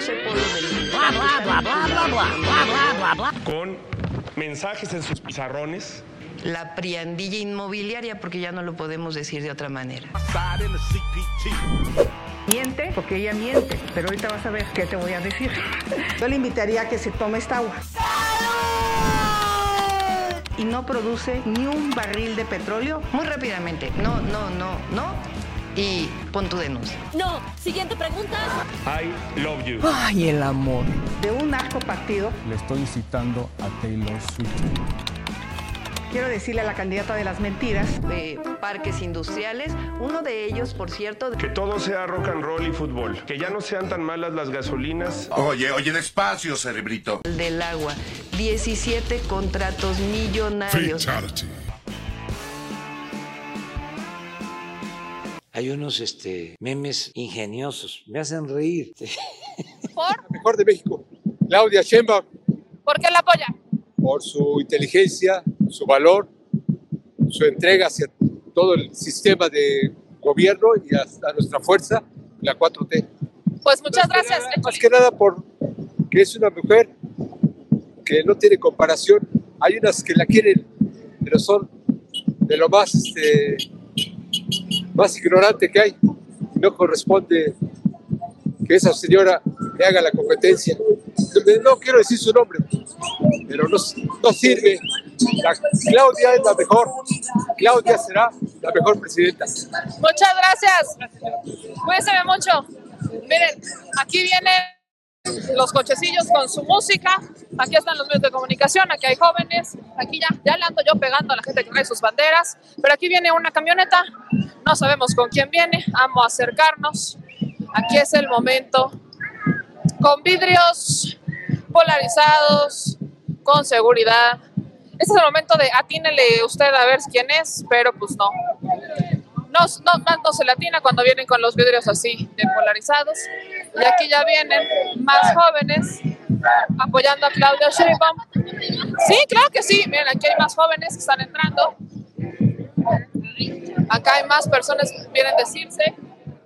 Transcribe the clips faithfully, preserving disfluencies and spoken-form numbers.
doce polos del... Bla, bla, bla, bla, bla, bla, bla, bla, bla, bla. Con mensajes en sus pizarrones. La priandilla inmobiliaria, porque ya no lo podemos decir de otra manera. Miente porque ella miente, pero ahorita vas a ver qué te voy a decir. Yo le invitaría a que se tome esta agua. Y no produce ni un barril de petróleo. Muy rápidamente, no, no, no, no, y pon tu denuncia. No, siguiente pregunta. I love you. Ay, el amor. De un asco partido, Le estoy incitando a Taylor Swift. quiero decirle a la candidata de las mentiras. De parques industriales, uno de ellos, por cierto, Que todo sea rock and roll y fútbol. Que ya no sean tan malas las gasolinas. Oye, oye, despacio, cerebrito. del agua. diecisiete contratos millonarios. Hay unos este, memes ingeniosos, me hacen reír. ¿Por? Mejor de México, Claudia Sheinbaum, ¿Por qué la apoya? por su inteligencia, su valor, su entrega hacia todo el sistema de gobierno y hasta nuestra fuerza, la cuatro T. Pues muchas Más que gracias. nada- Más que nada por que es una mujer que no tiene comparación. Hay unas que la quieren, pero son de lo más, este, más ignorante que hay. Y no corresponde que esa señora le haga la competencia. No quiero decir su nombre, pero no, no sirve. La, Claudia es la mejor. Claudia será la mejor presidenta. Muchas gracias. Cuídense mucho. Miren, aquí vienen los cochecillos con su música. Aquí están los medios de comunicación. Aquí hay jóvenes. Aquí ya, ya le ando yo pegando a la gente que trae sus banderas. Pero aquí viene una camioneta. No sabemos con quién viene. Vamos a acercarnos. Aquí es el momento. Con vidrios polarizados, con seguridad. Este es el momento de atínele usted a ver quién es, pero pues no. No, no, más no se le atina cuando vienen con los vidrios así de polarizados. Y aquí ya vienen más jóvenes apoyando a Claudia Sheinbaum. Sí, claro que sí. Miren, aquí hay más jóvenes que están entrando. Acá hay más personas que quieren decirse.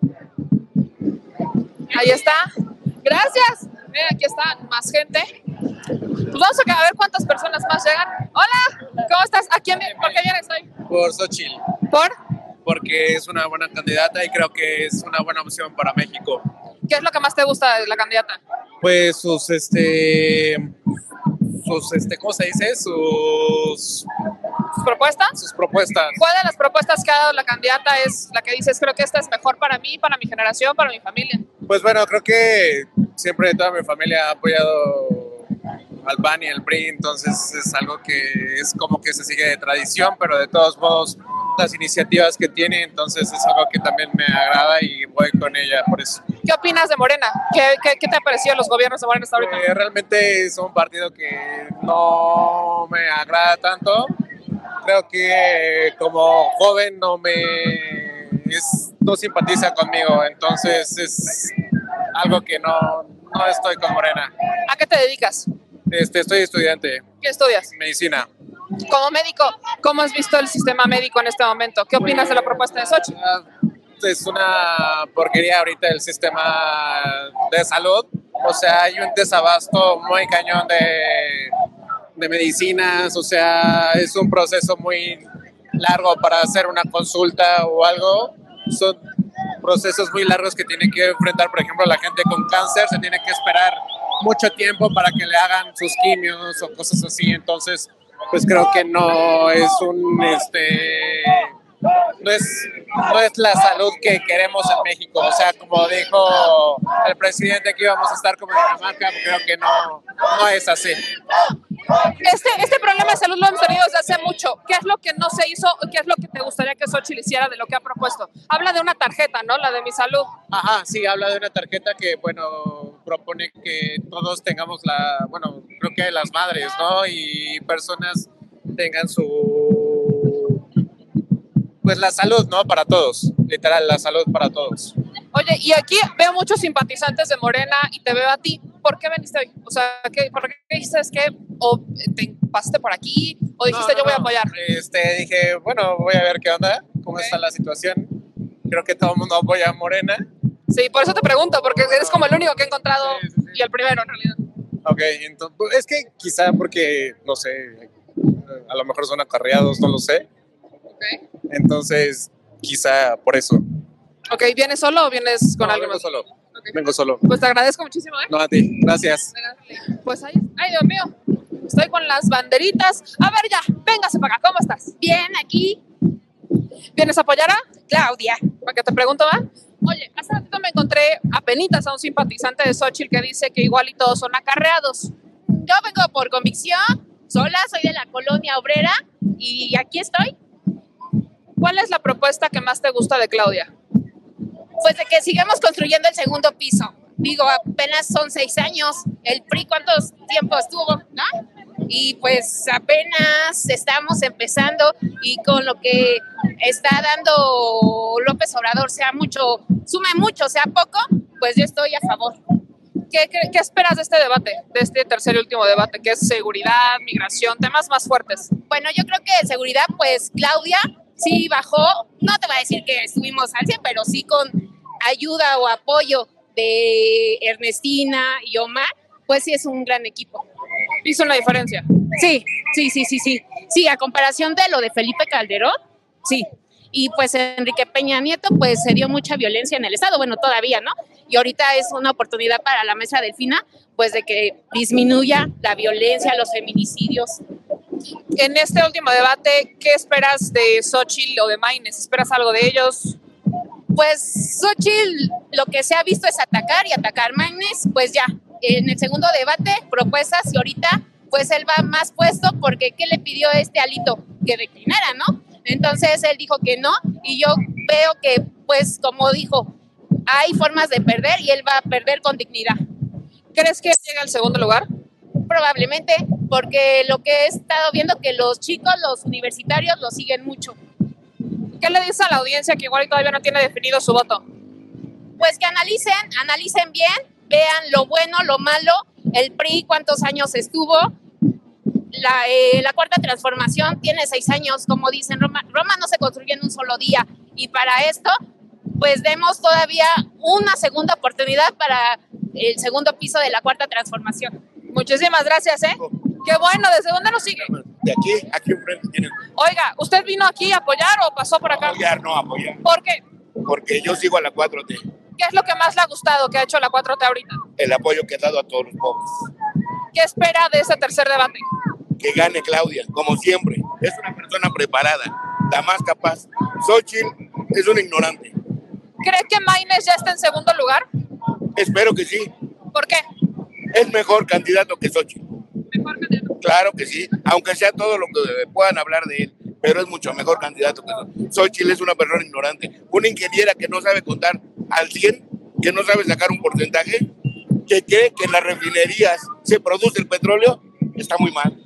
Ahí está. Gracias. Miren, aquí está más gente. Pues vamos a ver cuántas personas más llegan. Hola, ¿cómo estás? ¿A quién, ¿Por qué vienes hoy? Por Xochitl, ¿Por? porque es una buena candidata y creo que es una buena opción para México. ¿Qué es lo que más te gusta de la candidata? Pues sus, este, sus, este, ¿cómo se dice? Sus, ¿Sus propuestas? sus propuestas. ¿Cuál de las propuestas que ha dado la candidata es la que dices, creo que esta es mejor para mí, para mi generación, para mi familia? Pues bueno, creo que siempre toda mi familia ha apoyado al P A N y al P R I, entonces es algo que es como que se sigue de tradición, pero de todos modos las iniciativas que tiene, entonces es algo que también me agrada y voy con ella por eso. ¿Qué opinas de Morena? ¿Qué, qué, qué te ha parecido los gobiernos de Morena hasta ahorita? Eh, realmente es un partido que no me agrada tanto. Creo que como joven no me es, no simpatiza conmigo, entonces es algo que no, no estoy con Morena. ¿A qué te dedicas? Este, estoy estudiante, ¿Qué estudias? medicina. Como médico, ¿cómo has visto el sistema médico en este momento? ¿Qué opinas de la propuesta de Xochitl? Es una porquería ahorita el sistema de salud, o sea, hay un desabasto muy cañón de, de medicinas, o sea, es un proceso muy largo para hacer una consulta o algo, son procesos muy largos que tiene que enfrentar, por ejemplo, la gente con cáncer, se tiene que esperar mucho tiempo para que le hagan sus quimios o cosas así, entonces pues creo que no es un este no es no es la salud que queremos en México, o sea, como dijo el presidente que íbamos a estar como Dinamarca, creo que no no es así. Este, este problema de salud lo hemos tenido desde hace mucho. ¿Qué es lo que no se hizo? ¿Qué es lo que te gustaría que Xochitl hiciera de lo que ha propuesto? Habla de una tarjeta, ¿no? La de Mi Salud. Ajá, sí, habla de una tarjeta que, bueno, propone que todos tengamos la, bueno, creo que las madres, ¿no? Y personas tengan su, pues la salud, ¿no? Para todos, literal, la salud para todos. Oye, y aquí veo muchos simpatizantes de Morena y te veo a ti. ¿Por qué viniste hoy? O sea, ¿qué, ¿por qué dijiste que o te pasaste por aquí o dijiste No, no, yo voy a no. apoyar? Este, dije, bueno, voy a ver qué onda, cómo Ok. está la situación. Creo que todo el mundo apoya a Morena. Sí, por eso te pregunto, porque eres como el único que he encontrado. Sí, sí, sí. y el primero en realidad. Ok, entonces, es que quizá porque, no sé, a lo mejor son acarreados, no lo sé. Okay. Entonces, quizá por eso. Ok, ¿vienes solo o vienes con No, alguien vengo más? solo. Okay. Vengo solo. Pues te agradezco muchísimo, ¿eh? No, a ti. Gracias. Pues ahí, ay Dios mío, estoy con las banderitas. A ver ya, véngase para acá, ¿cómo estás? Bien, aquí. ¿Vienes a apoyar a Claudia? Para que te pregunto, ¿va? Oye, hace ratito me encontré apenitas a un simpatizante de Xóchitl que dice que igual y todos son acarreados. Yo vengo por convicción, sola, soy de la colonia obrera y aquí estoy. ¿Cuál es la propuesta que más te gusta de Claudia? Pues de que sigamos construyendo el segundo piso. Digo, apenas son seis años. El P R I, ¿cuántos tiempos estuvo? ¿No? Y pues apenas estamos empezando y con lo que está dando López Obrador, sea mucho, sume mucho, sea poco, pues yo estoy a favor. ¿Qué, qué, qué esperas de este debate, de este tercer y último debate, que es seguridad, migración, temas más fuertes? Bueno, yo creo que de seguridad, pues Claudia sí bajó, no te voy a decir que estuvimos al cien, pero sí con ayuda o apoyo de Ernestina y Omar, pues sí es un gran equipo. ¿Hizo una diferencia? Sí, sí, sí, sí, sí. Sí, a comparación de lo de Felipe Calderón, sí. Y pues Enrique Peña Nieto, pues se dio mucha violencia en el Estado, bueno, todavía, ¿no? Y ahorita es una oportunidad para la mesa Delfina, pues de que disminuya la violencia, los feminicidios. En este último debate, ¿qué esperas de Xóchitl o de Maynes? ¿Esperas algo de ellos? Pues Xóchitl lo que se ha visto es atacar y atacar. Maynes, pues ya, en el segundo debate, propuestas, y ahorita pues él va más puesto porque ¿qué le pidió este Alito? Que declinara, ¿no? Entonces él dijo que no y yo veo que pues como dijo, hay formas de perder y él va a perder con dignidad. ¿Crees que llega al segundo lugar? Probablemente, porque lo que he estado viendo que los chicos, los universitarios lo siguen mucho. ¿Qué le dice a la audiencia que igual todavía no tiene definido su voto? Pues que analicen, analicen bien, vean lo bueno, lo malo, el P R I, cuántos años estuvo, la, eh, la Cuarta Transformación tiene seis años, como dicen, Roma, Roma no se construye en un solo día, y para esto, pues demos todavía una segunda oportunidad para el segundo piso de la Cuarta Transformación. Muchísimas gracias, ¿eh? Qué bueno, ¿desde dónde nos sigue? De aquí, aquí enfrente tienen. Oiga, ¿usted vino aquí a apoyar o pasó por acá? Apoyar, no apoyar. ¿Por qué? Porque yo sigo a la cuatro T. ¿Qué es lo que más le ha gustado que ha hecho la cuatro T ahorita? El apoyo que ha dado a todos los pobres. ¿Qué espera de este tercer debate? Que gane Claudia, como siempre. Es una persona preparada, la más capaz. Xóchitl es un ignorante. ¿Cree que Maynes ya está en segundo lugar? Espero que sí. ¿Por qué? Es mejor candidato que Xóchitl. ¿Mejor candidato? Claro que sí, aunque sea todo lo que puedan hablar de él, pero es mucho mejor candidato que Xóchitl. Xóchitl es una persona ignorante, una ingeniera que no sabe contar al cien, que no sabe sacar un porcentaje, que cree que en las refinerías se produce el petróleo, está muy mal.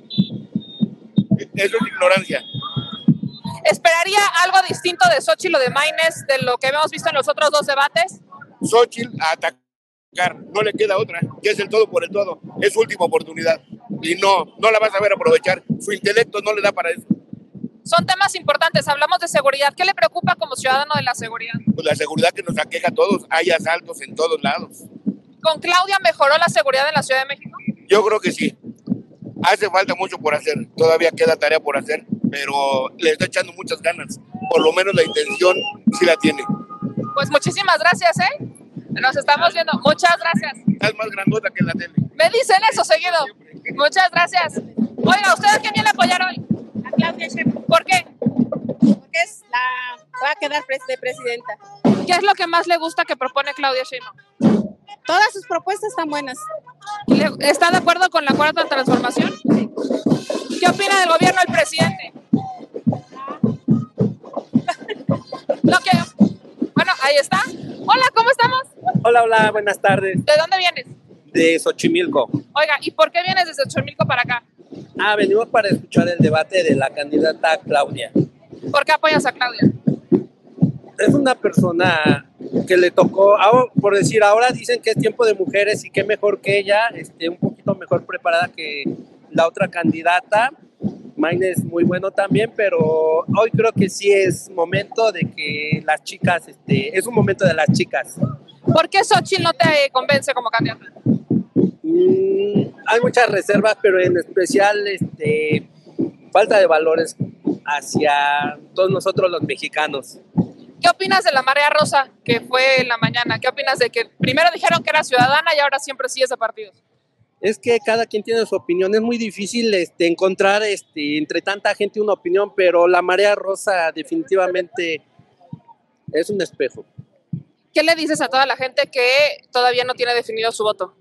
Eso es ignorancia. ¿Esperaría algo distinto de Xóchitl o de Maynes de lo que hemos visto en los otros dos debates? Xóchitl a atacar, no le queda otra, que es el todo por el todo, es su última oportunidad y no, no la vas a ver aprovechar, su intelecto no le da para eso. Son temas importantes, hablamos de seguridad, ¿qué le preocupa como ciudadano de la seguridad? Pues la seguridad que nos aqueja a todos, hay asaltos en todos lados. ¿Con Claudia mejoró la seguridad en la Ciudad de México? Yo creo que sí, hace falta mucho por hacer, todavía queda tarea por hacer, pero le está echando muchas ganas, por lo menos la intención sí la tiene. Pues muchísimas gracias, ¿eh? Nos estamos viendo. Muchas gracias. Es más grandota que la tele. Me dicen eso seguido. Muchas gracias. Oiga, ¿usted a quién viene a apoyar hoy? A Claudia Sheinbaum. ¿Por qué? Porque es la, va a quedar de presidenta. ¿Qué es lo que más le gusta que propone Claudia Sheinbaum? Todas sus propuestas están buenas. ¿Está de acuerdo con la Cuarta Transformación? ¿Qué opina del gobierno del presidente? Lo que... Bueno, ahí está. Hola, ¿cómo estamos? Hola, hola, buenas tardes. ¿De dónde vienes? De Xochimilco. Oiga, ¿y por qué vienes desde Xochimilco para acá? Ah, venimos para escuchar el debate de la candidata Claudia. ¿Por qué apoyas a Claudia? Es una persona que le tocó, por decir, ahora dicen que es tiempo de mujeres y qué mejor que ella, este, un poquito mejor preparada que la otra candidata. Maynes es muy bueno también, pero hoy creo que sí es momento de que las chicas, este, es un momento de las chicas. ¿Por qué Xóchitl no te convence como candidata? Mm, hay muchas reservas, pero en especial este, falta de valores hacia todos nosotros los mexicanos. ¿Qué opinas de la marea rosa que fue en la mañana? ¿Qué opinas de que primero dijeron que era ciudadana y ahora siempre sí es de partidos? Es que cada quien tiene su opinión, es muy difícil este, encontrar este, entre tanta gente una opinión, pero la marea rosa definitivamente es un espejo. ¿Qué le dices a toda la gente que todavía no tiene definido su voto?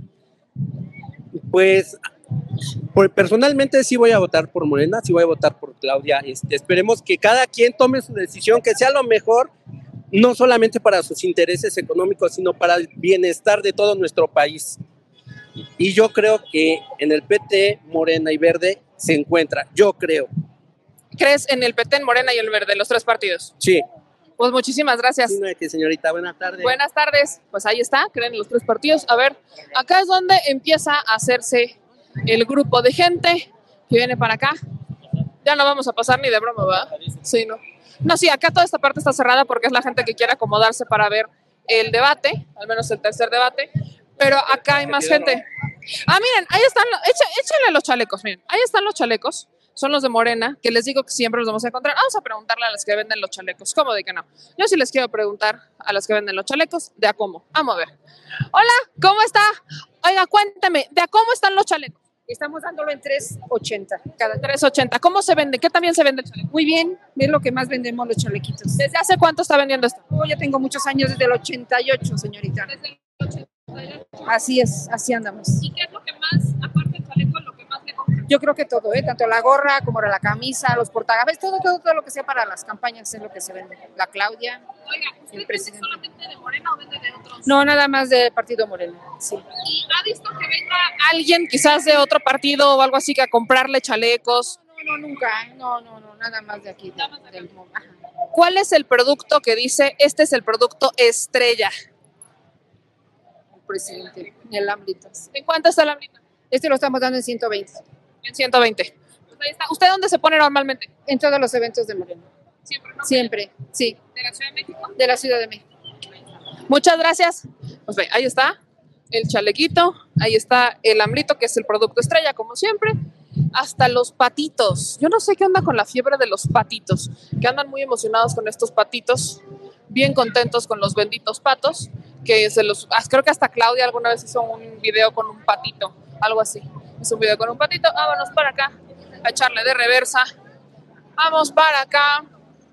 Pues, pues personalmente sí voy a votar por Morena, sí voy a votar por Claudia. Este, esperemos que cada quien tome su decisión, que sea lo mejor, no solamente para sus intereses económicos, sino para el bienestar de todo nuestro país. Y yo creo que en el P T, Morena y Verde se encuentra, yo creo. ¿Crees en el P T, en Morena y el Verde, los tres partidos? Sí. Pues muchísimas gracias. Sí, no hay que, señorita, buenas tardes. Buenas tardes. Pues ahí está, creen en los tres partidos. A ver, acá es donde empieza a hacerse el grupo de gente que viene para acá. Ya no vamos a pasar ni de broma, ¿verdad? Sí, no. No, sí, acá toda esta parte está cerrada porque es la gente que quiere acomodarse para ver el debate, al menos el tercer debate, pero acá hay más gente. Ah, miren, ahí están, echa, échenle los chalecos, miren, ahí están los chalecos, son los de Morena, que les digo que siempre los vamos a encontrar. Vamos a preguntarle a las que venden los chalecos, ¿cómo de que no? Yo sí les quiero preguntar a las que venden los chalecos, de a cómo, vamos a ver. Hola, ¿cómo está? Oiga, cuéntame, ¿de a cómo están los chalecos? Estamos dándolo en tres ochenta. Cada tres ochenta. ¿Cómo se vende? ¿Qué también se vende el chaleco? Muy bien, es lo que más vendemos los chalequitos. ¿Desde hace cuánto está vendiendo esto? Oh, ya tengo muchos años, desde el ochenta y ocho, señorita. Desde el ochenta y ocho. Así es, así andamos. ¿Y qué es lo que más, aparte del chaleco, lo que más le compran? Yo creo que todo, ¿eh? Tanto la gorra como la camisa, los portagafes, todo, todo, todo lo que sea para las campañas es lo que se vende. La Claudia, Oiga, ¿usted el presidente. solamente de Morena o vende de otros? No, nada más de Partido Morena, sí. ¿Y ha visto que venga alguien quizás de otro partido o algo así que a comprarle chalecos? No, no, nunca, no, no, no, nada más de aquí. De, de, del, ajá. ¿Cuál es el producto que dice, este es el producto estrella? El presidente, el AMLito. ¿En cuánto está el AMLito? Este lo estamos dando en ciento veinte. En ciento veinte. Pues ahí está. ¿Usted dónde se pone normalmente? En todos los eventos de Morena. Siempre, ¿no? Siempre, sí. ¿De la Ciudad de México? De la Ciudad de México. Muchas gracias. Pues ve, ahí está el chalequito, ahí está el AMLito, que es el producto estrella, como siempre. Hasta los patitos. Yo no sé qué onda con la fiebre de los patitos, que andan muy emocionados con estos patitos, bien contentos con los benditos patos, que se los, creo que hasta Claudia alguna vez hizo un video con un patito, algo así. Hizo un video con un patito. Vámonos para acá, a echarle de reversa. Vamos para acá.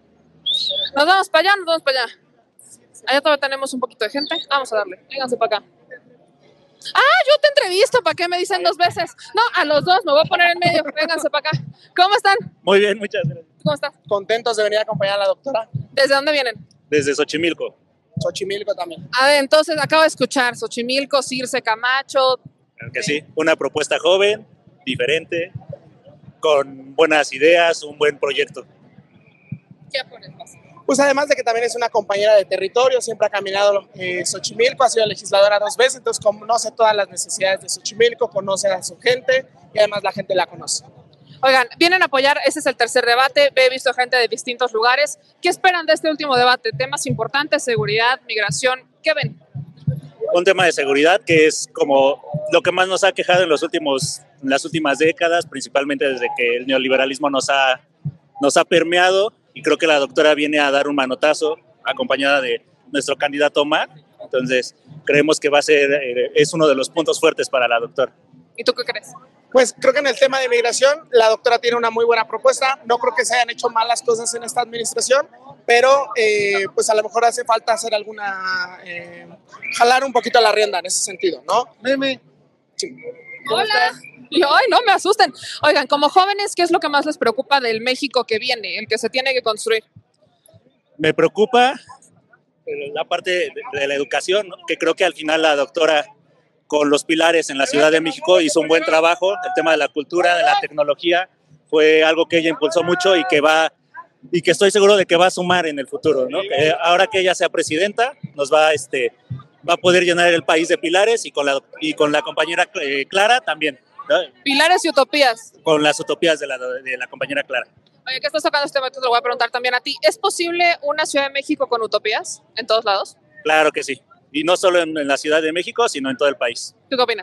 Nos vamos para allá, nos vamos para allá. Allá todavía tenemos un poquito de gente. Vamos a darle. Vénganse para acá. Ah, yo te entrevisto. ¿Para qué me dicen dos veces? No, a los dos. Me voy a poner en medio. Vénganse para acá. ¿Cómo están? Muy bien, muchas gracias. ¿Cómo estás? Contentos de venir a acompañar a la doctora. ¿Desde dónde vienen? Desde Xochimilco. Xochimilco también. A ver, entonces acabo de escuchar Xochimilco, Circe Camacho. Claro que sí. Una propuesta joven, diferente, con buenas ideas, un buen proyecto. ¿Qué pones más? Pues además de que también es una compañera de territorio, siempre ha caminado eh, Xochimilco, ha sido legisladora dos veces, entonces conoce todas las necesidades de Xochimilco, conoce a su gente y además la gente la conoce. Oigan, vienen a apoyar, este es el tercer debate, he visto gente de distintos lugares. ¿Qué esperan de este último debate? Temas importantes, seguridad, migración, ¿qué ven? Un tema de seguridad que es como lo que más nos ha quejado en, los últimos, en las últimas décadas, principalmente desde que el neoliberalismo nos ha, nos ha permeado, y creo que la doctora viene a dar un manotazo acompañada de nuestro candidato Omar. Entonces creemos que va a ser, eh, es uno de los puntos fuertes para la doctora. ¿Y tú qué crees? Pues creo que en el tema de migración la doctora tiene una muy buena propuesta. No creo que se hayan hecho malas cosas en esta administración, pero eh, pues a lo mejor hace falta hacer alguna, eh, jalar un poquito la rienda en ese sentido, ¿no? Meme. Sí. Hola. Y, ay, no me asusten. Oigan, como jóvenes, ¿qué es lo que más les preocupa del México que viene, el que se tiene que construir? Me preocupa la parte de, de la educación, ¿no? Que creo que al final la doctora, con los pilares en la Ciudad de México, hizo un buen trabajo. El tema de la cultura, de la tecnología, fue algo que ella impulsó mucho y que va y que estoy seguro de que va a sumar en el futuro, ¿no? Que ahora que ella sea presidenta, nos va, este, va a poder llenar el país de pilares, y con la, y con la compañera eh, Clara también, ¿no? Pilares y utopías. Con las utopías de la, de la compañera Clara. Oye, ¿qué estás tocando este momento? Te lo voy a preguntar también a ti. ¿Es posible una Ciudad de México con utopías en todos lados? Claro que sí. Y no solo en, en la Ciudad de México, sino en todo el país. ¿Tú qué opinas?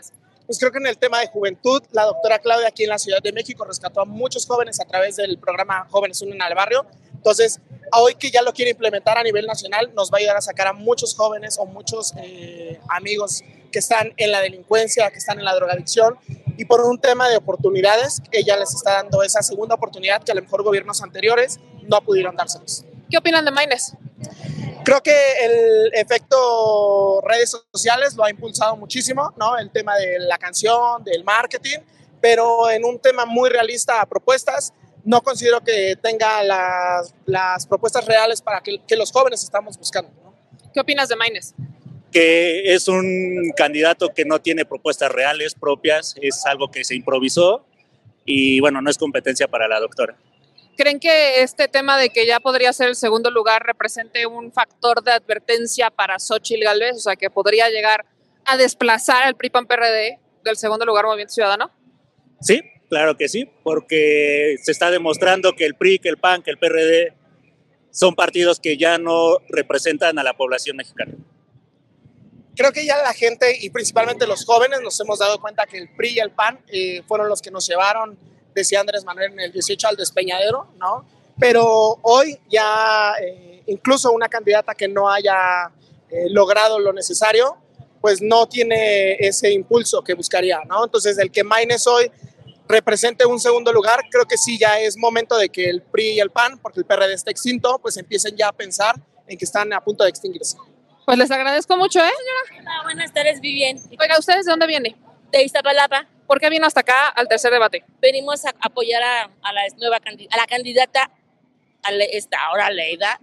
pues creo que en el tema de juventud, la doctora Claudia aquí en la Ciudad de México rescató a muchos jóvenes a través del programa Jóvenes Unen al Barrio. Entonces, hoy que ya lo quiere implementar a nivel nacional, nos va a ayudar a sacar a muchos jóvenes o muchos eh, amigos que están en la delincuencia, que están en la drogadicción, y por un tema de oportunidades, ella les está dando esa segunda oportunidad que a lo mejor gobiernos anteriores no pudieron dárselos. ¿Qué opinan de Maynes? Creo que el efecto redes sociales lo ha impulsado muchísimo, ¿no? El tema de la canción, del marketing, pero en un tema muy realista a propuestas, no considero que tenga las, las propuestas reales para que, que los jóvenes estamos buscando, ¿no? ¿Qué opinas de Maynes? Que es un candidato que no tiene propuestas reales propias, es algo que se improvisó y bueno, no es competencia para la doctora. ¿Creen que este tema de que ya podría ser el segundo lugar represente un factor de advertencia para Xóchitl Gálvez? O sea, que podría llegar a desplazar al P R I P A N P R D del segundo lugar Movimiento Ciudadano. Sí, claro que sí, porque se está demostrando que el P R I, que el P A N, que el P R D son partidos que ya no representan a la población mexicana. Creo que ya la gente y principalmente los jóvenes nos hemos dado cuenta que el P R I y el P A N eh, fueron los que nos llevaron, decía Andrés Manuel en el dieciocho, al despeñadero, ¿no? Pero hoy ya eh, incluso una candidata que no haya eh, logrado lo necesario, pues no tiene ese impulso que buscaría, ¿no? Entonces, el que Maynes hoy represente un segundo lugar, creo que sí ya es momento de que el P R I y el P A N, porque el P R D está extinto, pues empiecen ya a pensar en que están a punto de extinguirse. Pues les agradezco mucho, ¿eh, señora? Hola, buenas tardes, Vivian. Oiga, ¿ustedes de dónde vienen? De Iztapalapa. ¿Por qué vino hasta acá al tercer debate? Venimos a apoyar a, a la nueva a la candidata, a la, esta ahora Aleida.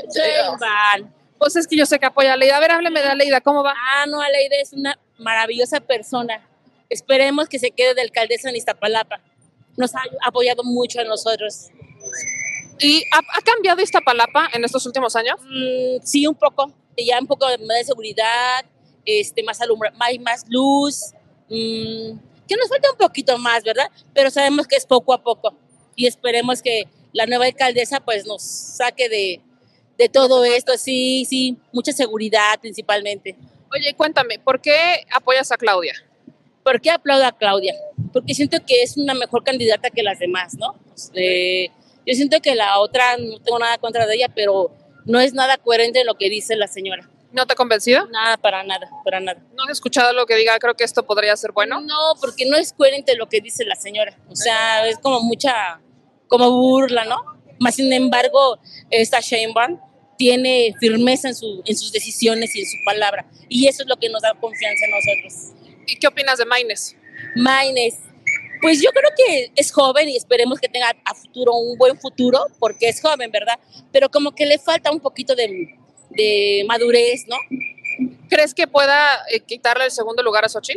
Pues es que yo sé que apoya a Aleida. A ver, hábleme de Aleida, ¿cómo va? Ah, no, Aleida es una maravillosa persona. Esperemos que se quede de alcaldesa en Iztapalapa. Nos ha apoyado mucho a nosotros. ¿Y ha, ha cambiado Iztapalapa en estos últimos años? Mm, sí, un poco. Ya un poco de seguridad, este, más alumbra, más, más luz. Mmm, que nos falta un poquito más, ¿verdad? Pero sabemos que es poco a poco. Y esperemos que la nueva alcaldesa pues nos saque de, de todo esto. Sí, sí, mucha seguridad principalmente. Oye, cuéntame, ¿por qué apoyas a Claudia? ¿Por qué aplaudo a Claudia? Porque siento que es una mejor candidata que las demás, ¿no? Eh, yo siento que la otra, no tengo nada contra de ella, pero no es nada coherente en lo que dice la señora. ¿No te ha convencido? Nada, para nada, para nada. ¿No has escuchado lo que diga? Creo que esto podría ser bueno. No, porque no es coherente lo que dice la señora. O sea, es como mucha, como burla, ¿no? Más sin embargo, esta Sheinbaum tiene firmeza en, su, en sus decisiones y en su palabra. Y eso es lo que nos da confianza a nosotros. ¿Y qué opinas de Maynes? Maynes, pues yo creo que es joven y esperemos que tenga a futuro un buen futuro, porque es joven, ¿verdad? Pero como que le falta un poquito de, de madurez, ¿no? ¿Crees que pueda eh, quitarle el segundo lugar a Xóchitl?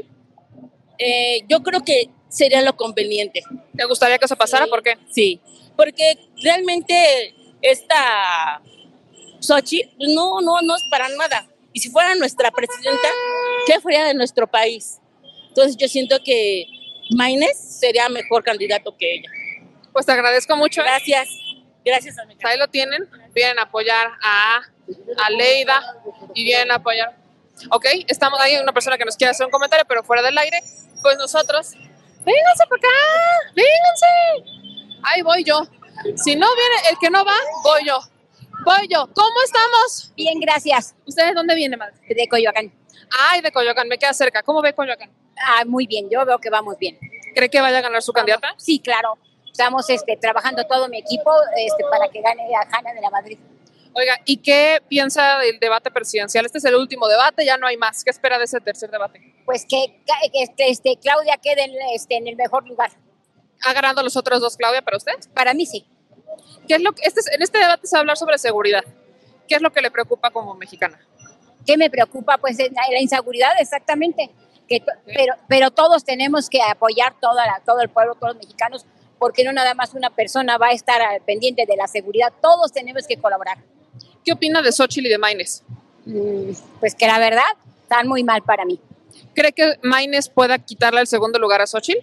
Eh, yo creo que sería lo conveniente. ¿Te gustaría que eso pasara? Sí, ¿por qué? Sí, porque realmente esta Xóchitl no, no, no es para nada. Y si fuera nuestra presidenta, ¿qué fuera de nuestro país? Entonces yo siento que Maynes sería mejor candidato que ella. Pues te agradezco mucho. Gracias. Gracias, amiga. Ahí lo tienen. Vienen a apoyar a Aleida y vienen a apoyar. Ok, estamos, hay una persona que nos quiere hacer un comentario, pero fuera del aire. Pues nosotros, vénganse para acá, vénganse. Ahí voy yo. Si no viene el que no va, voy yo. Voy yo. ¿Cómo estamos? Bien, gracias. ¿Ustedes dónde vienen, madre? De Coyoacán. Ay, de Coyoacán, me queda cerca. ¿Cómo ve Coyoacán? Ah, muy bien, yo veo que vamos bien. ¿Cree que vaya a ganar su Vamos. candidata? Sí, claro. Estamos este, trabajando todo mi equipo este, para que gane a Hanna de la Madrid. Oiga, ¿y qué piensa del debate presidencial? Este es el último debate, ya no hay más. ¿Qué espera de ese tercer debate? Pues que, que este, este, Claudia quede en, este, en el mejor lugar. ¿Ha ganado los otros dos, Claudia, para usted? Para mí sí. ¿Qué es lo que, este, en este debate se va a hablar sobre seguridad. ¿Qué es lo que le preocupa como mexicana? ¿Qué me preocupa? Pues la, la inseguridad, exactamente. Que, pero, pero todos tenemos que apoyar toda la, todo el pueblo, todos los mexicanos, porque no nada más una persona va a estar al pendiente de la seguridad. Todos tenemos que colaborar. ¿Qué opina de Xóchitl y de Maynes? Mm, pues que la verdad, están muy mal para mí. ¿Cree que Maynes pueda quitarle el segundo lugar a Xóchitl?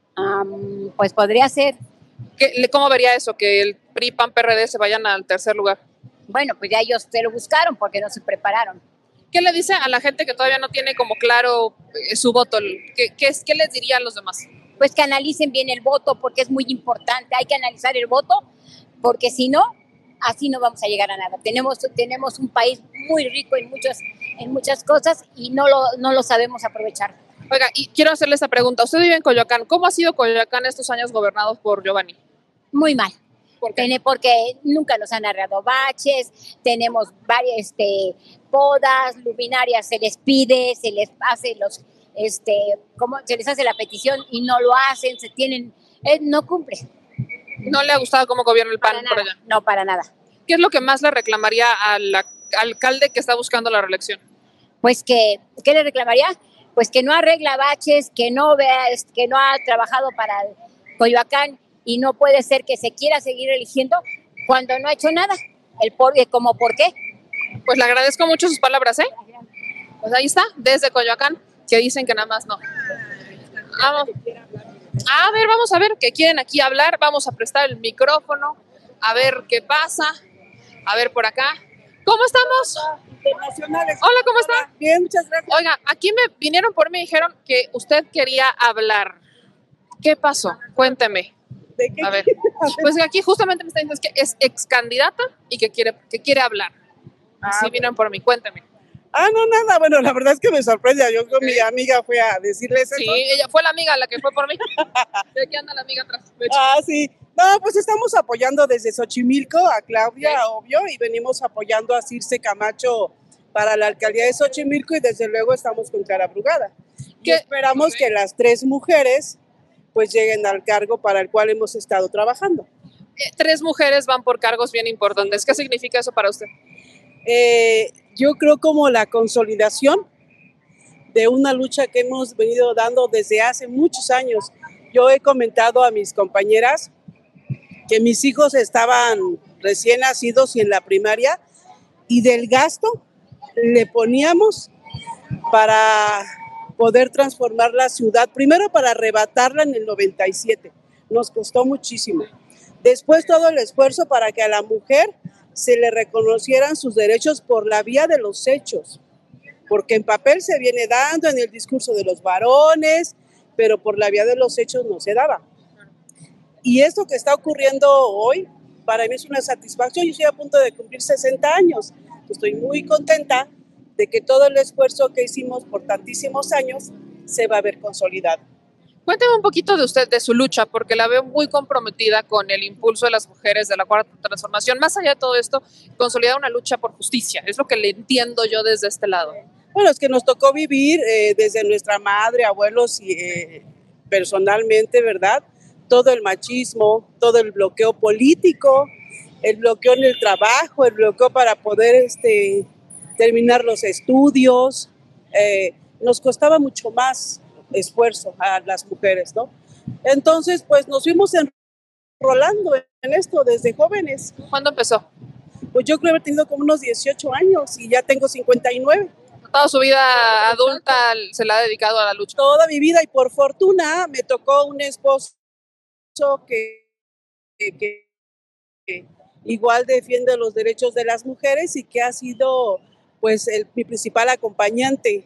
Um, pues podría ser. ¿Qué, ¿Cómo vería eso? Que el P R I, P A N, P R D se vayan al tercer lugar. Bueno, pues ya ellos se lo buscaron porque no se prepararon. ¿Qué le dice a la gente que todavía no tiene como claro eh, su voto? ¿Qué, qué, es- qué les diría a los demás? Pues que analicen bien el voto porque es muy importante, hay que analizar el voto porque si no, así no vamos a llegar a nada. Tenemos, tenemos un país muy rico en, muchos, en muchas cosas y no lo, no lo sabemos aprovechar. Oiga, y quiero hacerle esta pregunta. Usted vive en Coyoacán. ¿Cómo ha sido Coyoacán estos años gobernados por Giovanni? Muy mal. ¿Por qué? Tiene- Porque nunca nos han arreglado baches, tenemos varias este, podas, luminarias, se les pide, se les hace los, este, ¿cómo? Se les hace la petición y no lo hacen, se tienen, eh, no cumple. ¿No le ha gustado cómo gobierna el P A N Para por nada, allá? no, para nada. ¿Qué es lo que más le reclamaría al ac- alcalde que está buscando la reelección? Pues que, ¿qué le reclamaría? Pues que no arregla baches, que no vea, es- que no ha trabajado para el Coyoacán y no puede ser que se quiera seguir eligiendo cuando no ha hecho nada. El por, como por qué. Pues le agradezco mucho sus palabras, ¿eh? Pues ahí está, desde Coyoacán, que dicen que nada más no. Vamos. A ver, vamos a ver qué quieren aquí hablar. Vamos a prestar el micrófono, a ver qué pasa. A ver por acá. ¿Cómo estamos? Internacionales. Hola, ¿cómo está? Bien, muchas gracias. Oiga, aquí me vinieron por mí y dijeron que usted quería hablar. ¿Qué pasó? Cuénteme. ¿De qué A ver, quiere hablar? pues aquí justamente me está diciendo que es ex candidata y que quiere, que quiere hablar. Así Ah, vinieron por mí, cuénteme. Ah, no, nada. Bueno, la verdad es que me sorprende. Yo con mi amiga fui a decirles eso. Sí, ella fue la amiga la que fue por mí. ¿De qué anda la amiga atrás? De hecho. Ah, sí. No, pues estamos apoyando desde Xochimilco a Claudia, obvio, y venimos apoyando a Circe Camacho para la alcaldía de Xochimilco y desde luego estamos con Clara Brugada. Y esperamos que las tres mujeres pues lleguen al cargo para el cual hemos estado trabajando. Eh, tres mujeres van por cargos bien importantes. ¿Qué significa eso para usted? Eh, yo creo como la consolidación de una lucha que hemos venido dando desde hace muchos años. Yo he comentado a mis compañeras que mis hijos estaban recién nacidos y en la primaria y del gasto le poníamos para poder transformar la ciudad, primero para arrebatarla en el noventa y siete, nos costó muchísimo. Después todo el esfuerzo para que a la mujer se le reconocieran sus derechos por la vía de los hechos, porque en papel se viene dando en el discurso de los varones, pero por la vía de los hechos no se daba. Y esto que está ocurriendo hoy, para mí es una satisfacción. Yo estoy a punto de cumplir sesenta años. Estoy muy contenta de que todo el esfuerzo que hicimos por tantísimos años se va a ver consolidado. Cuénteme un poquito de usted, de su lucha, porque la veo muy comprometida con el impulso de las mujeres de la Cuarta Transformación. Más allá de todo esto, consolidar una lucha por justicia. Es lo que le entiendo yo desde este lado. Bueno, es que nos tocó vivir eh, desde nuestra madre, abuelos y eh, personalmente, ¿verdad? Todo el machismo, todo el bloqueo político, el bloqueo en el trabajo, el bloqueo para poder este, terminar los estudios. Eh, nos costaba mucho más esfuerzo a las mujeres, ¿no? Entonces, pues nos fuimos enrolando en esto desde jóvenes. ¿Cuándo empezó? Pues yo creo haber tenido como unos dieciocho años y ya tengo cincuenta y nueve. Toda su vida adulta se la ha dedicado a la lucha. Toda mi vida y por fortuna me tocó un esposo que, que, que igual defiende los derechos de las mujeres y que ha sido pues el, mi principal acompañante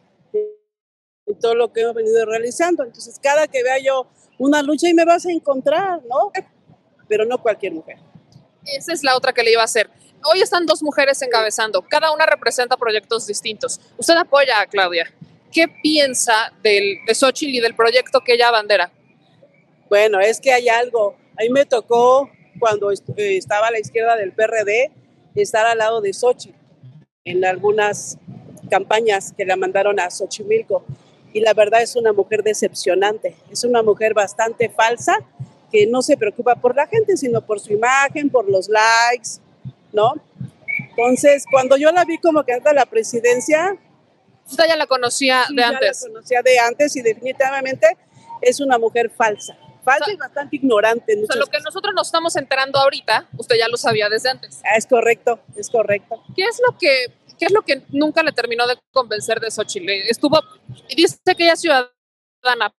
en todo lo que hemos venido realizando. Entonces cada que vea yo una lucha y me vas a encontrar, ¿no? Pero no cualquier mujer. Esa es la otra que le iba a hacer. Hoy están dos mujeres encabezando, cada una representa proyectos distintos. Usted apoya a Claudia. ¿Qué piensa del, de Xóchitl y del proyecto que ella abandera? Bueno, es que hay algo. A mí me tocó, cuando est eh, estaba a la izquierda del P R D, estar al lado de Xóchitl en algunas campañas que la mandaron a Xochimilco. Y la verdad es una mujer decepcionante. Es una mujer bastante falsa, que no se preocupa por la gente, sino por su imagen, por los likes, ¿no? Entonces, cuando yo la vi como candidata a la presidencia... Usted ya la conocía sí, de ya antes. la conocía de antes y definitivamente es una mujer falsa. Falsa o sea, y bastante ignorante. O sea, lo que nosotros nos estamos enterando ahorita, usted ya lo sabía desde antes. Ah, es correcto, es correcto. ¿Qué es lo que, qué es lo que nunca le terminó de convencer de Xóchitl? Estuvo, y dice que ella es ciudadana,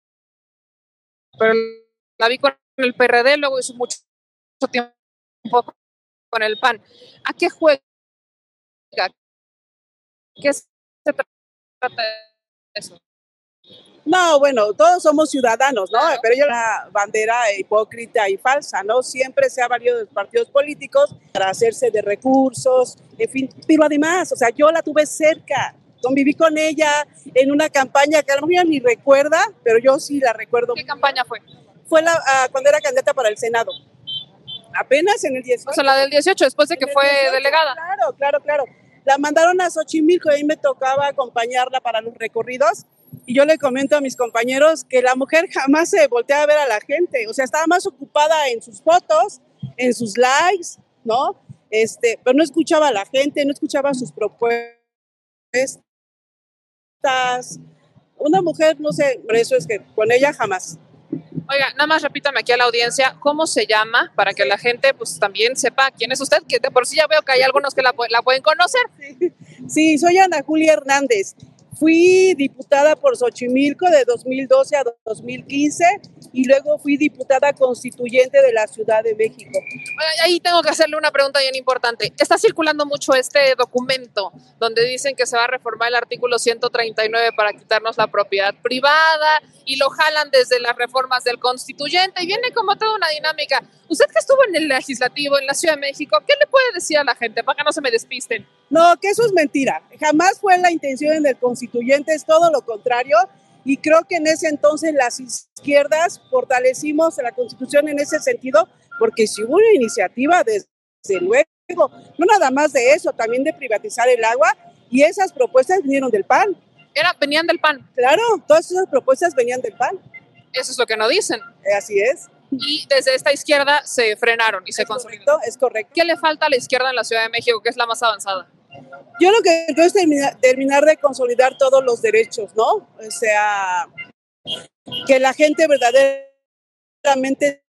pero la vi con el P R D, luego hizo mucho tiempo con el P A N. ¿A qué juega? ¿Qué es trata eso? No, bueno, todos somos ciudadanos, ¿no? Claro. Pero yo la bandera hipócrita y falsa, ¿no? Siempre se ha valido de los partidos políticos para hacerse de recursos, en fin. Pero además, o sea, yo la tuve cerca, conviví con ella en una campaña que a lo mejor ella ni recuerda, pero yo sí la recuerdo. ¿Qué campaña fue? Fue la, uh, cuando era candidata para el Senado. Apenas en el dieciocho. O sea, la del dieciocho, después de que fue dieciocho, delegada. Claro, claro, claro. La mandaron a Xochimilco y ahí me tocaba acompañarla para los recorridos. Y yo le comento a mis compañeros que la mujer jamás se voltea a ver a la gente. O sea, estaba más ocupada en sus fotos, en sus likes, ¿no? Este, pero no escuchaba a la gente, no escuchaba sus propuestas. Una mujer, no sé, por eso es que con ella jamás. Oiga, nada más repítame aquí a la audiencia, ¿cómo se llama? Para que la gente pues también sepa quién es usted, que de por sí ya veo que hay algunos que la, la pueden conocer. Sí, sí, soy Ana Julia Hernández. Fui diputada por Xochimilco de dos mil doce a dos mil quince y luego fui diputada constituyente de la Ciudad de México. Ahí tengo que hacerle una pregunta bien importante. Está circulando mucho este documento donde dicen que se va a reformar el artículo ciento treinta y nueve para quitarnos la propiedad privada y lo jalan desde las reformas del constituyente y viene como toda una dinámica. Usted que estuvo en el legislativo en la Ciudad de México, ¿qué le puede decir a la gente para que no se me despisten? No, que eso es mentira. Jamás fue la intención del constituyente, es todo lo contrario. Y creo que en ese entonces las izquierdas fortalecimos la Constitución en ese sentido, porque si hubo una iniciativa, desde luego, no nada más de eso, también de privatizar el agua, y esas propuestas vinieron del P A N. Era, venían del P A N. Claro, todas esas propuestas venían del P A N. Eso es lo que no dicen. Así es. Y desde esta izquierda se frenaron y se consolidaron. Es correcto. ¿Qué le falta a la izquierda en la Ciudad de México, que es la más avanzada? Yo lo que quiero es terminar, terminar de consolidar todos los derechos, ¿no? O sea, que la gente verdaderamente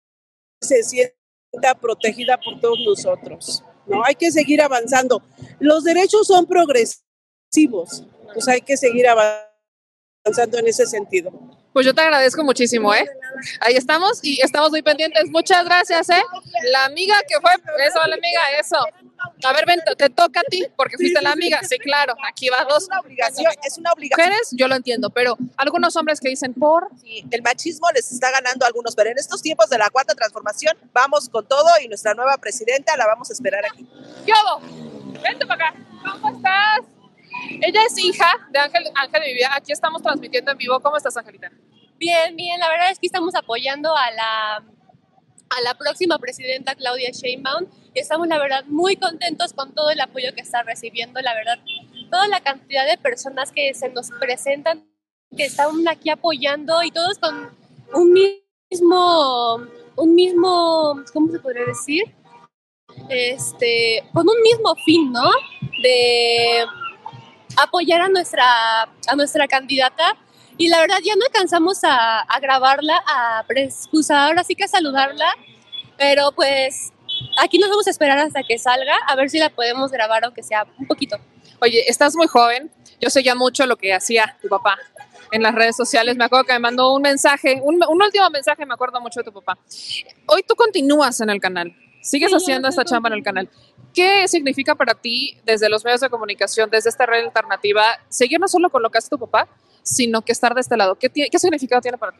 se sienta protegida por todos nosotros, ¿no? Hay que seguir avanzando. Los derechos son progresivos, pues hay que seguir avanzando en ese sentido. Pues yo te agradezco muchísimo, ¿eh? Ahí estamos y estamos muy pendientes. Muchas gracias, ¿eh? La amiga que fue, eso, la amiga, eso. A ver, ven, te toca a ti, porque fuiste la amiga. Sí, claro, aquí va dos. Es una obligación, es una obligación. Mujeres, yo lo entiendo, pero algunos hombres que dicen por... Sí, el machismo les está ganando a algunos, pero en estos tiempos de la cuarta transformación vamos con todo y nuestra nueva presidenta la vamos a esperar aquí. ¡Yobo! Vente para acá. ¿Cómo estás? Ella es hija de Ángel, Ángel de mi vida. Aquí estamos transmitiendo en vivo. ¿Cómo estás, Angelita? Bien, bien. La verdad es que estamos apoyando a la, a la próxima presidenta, Claudia Sheinbaum, y estamos, la verdad, muy contentos con todo el apoyo que está recibiendo. La verdad, toda la cantidad de personas que se nos presentan, que están aquí apoyando y todos con un mismo, un mismo, ¿cómo se podría decir? Este, con un mismo fin, ¿no? De apoyar a nuestra, a nuestra candidata, y la verdad ya no alcanzamos a, a grabarla, a pues, ahora sí que a saludarla, pero pues aquí nos vamos a esperar hasta que salga, a ver si la podemos grabar aunque sea un poquito. Oye, estás muy joven, yo seguía mucho lo que hacía tu papá en las redes sociales, me acuerdo que me mandó un mensaje, un, un último mensaje, me acuerdo mucho de tu papá. Hoy tú continúas en el canal, sigues sí, haciendo esta chamba en el canal. ¿Qué significa para ti, desde los medios de comunicación, desde esta red alternativa, seguir no solo con lo que hace tu papá, sino que estar de este lado? ¿Qué, ¿Qué significado tiene para ti?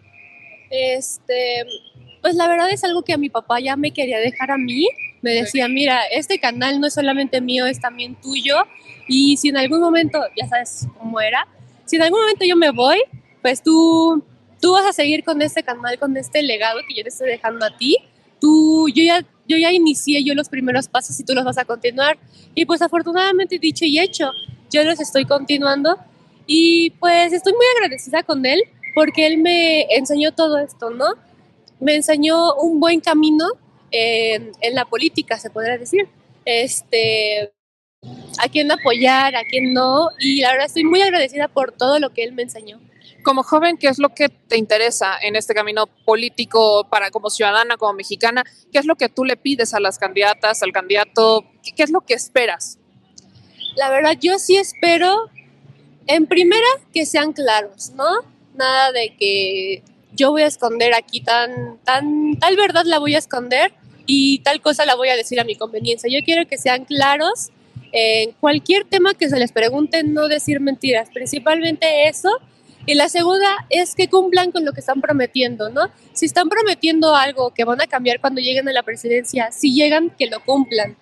Este, pues la verdad es algo que a mi papá ya me quería dejar a mí. Me decía, mira, este canal no es solamente mío, es también tuyo. Y si en algún momento, ya sabes cómo era, si en algún momento yo me voy, pues tú, tú vas a seguir con este canal, con este legado que yo te estoy dejando a ti. Tú, yo ya... Yo ya inicié yo los primeros pasos y tú los vas a continuar. Y pues afortunadamente, dicho y hecho, yo los estoy continuando. Y pues estoy muy agradecida con él porque él me enseñó todo esto, ¿no? Me enseñó un buen camino en, en la política, se podría decir. Este, a quién apoyar, a quién no. Y la verdad estoy muy agradecida por todo lo que él me enseñó. Como joven, ¿qué es lo que te interesa en este camino político para como ciudadana, como mexicana? ¿Qué es lo que tú le pides a las candidatas, al candidato? ¿Qué, qué es lo que esperas? La verdad, yo sí espero, en primera, que sean claros, ¿no? Nada de que yo voy a esconder aquí tan, tan, tal verdad la voy a esconder y tal cosa la voy a decir a mi conveniencia. Yo quiero que sean claros En cualquier tema que se les pregunte, no decir mentiras, principalmente eso. Y la segunda es que cumplan con lo que están prometiendo, ¿no? Si están prometiendo algo que van a cambiar cuando lleguen a la presidencia, si llegan, que lo cumplan.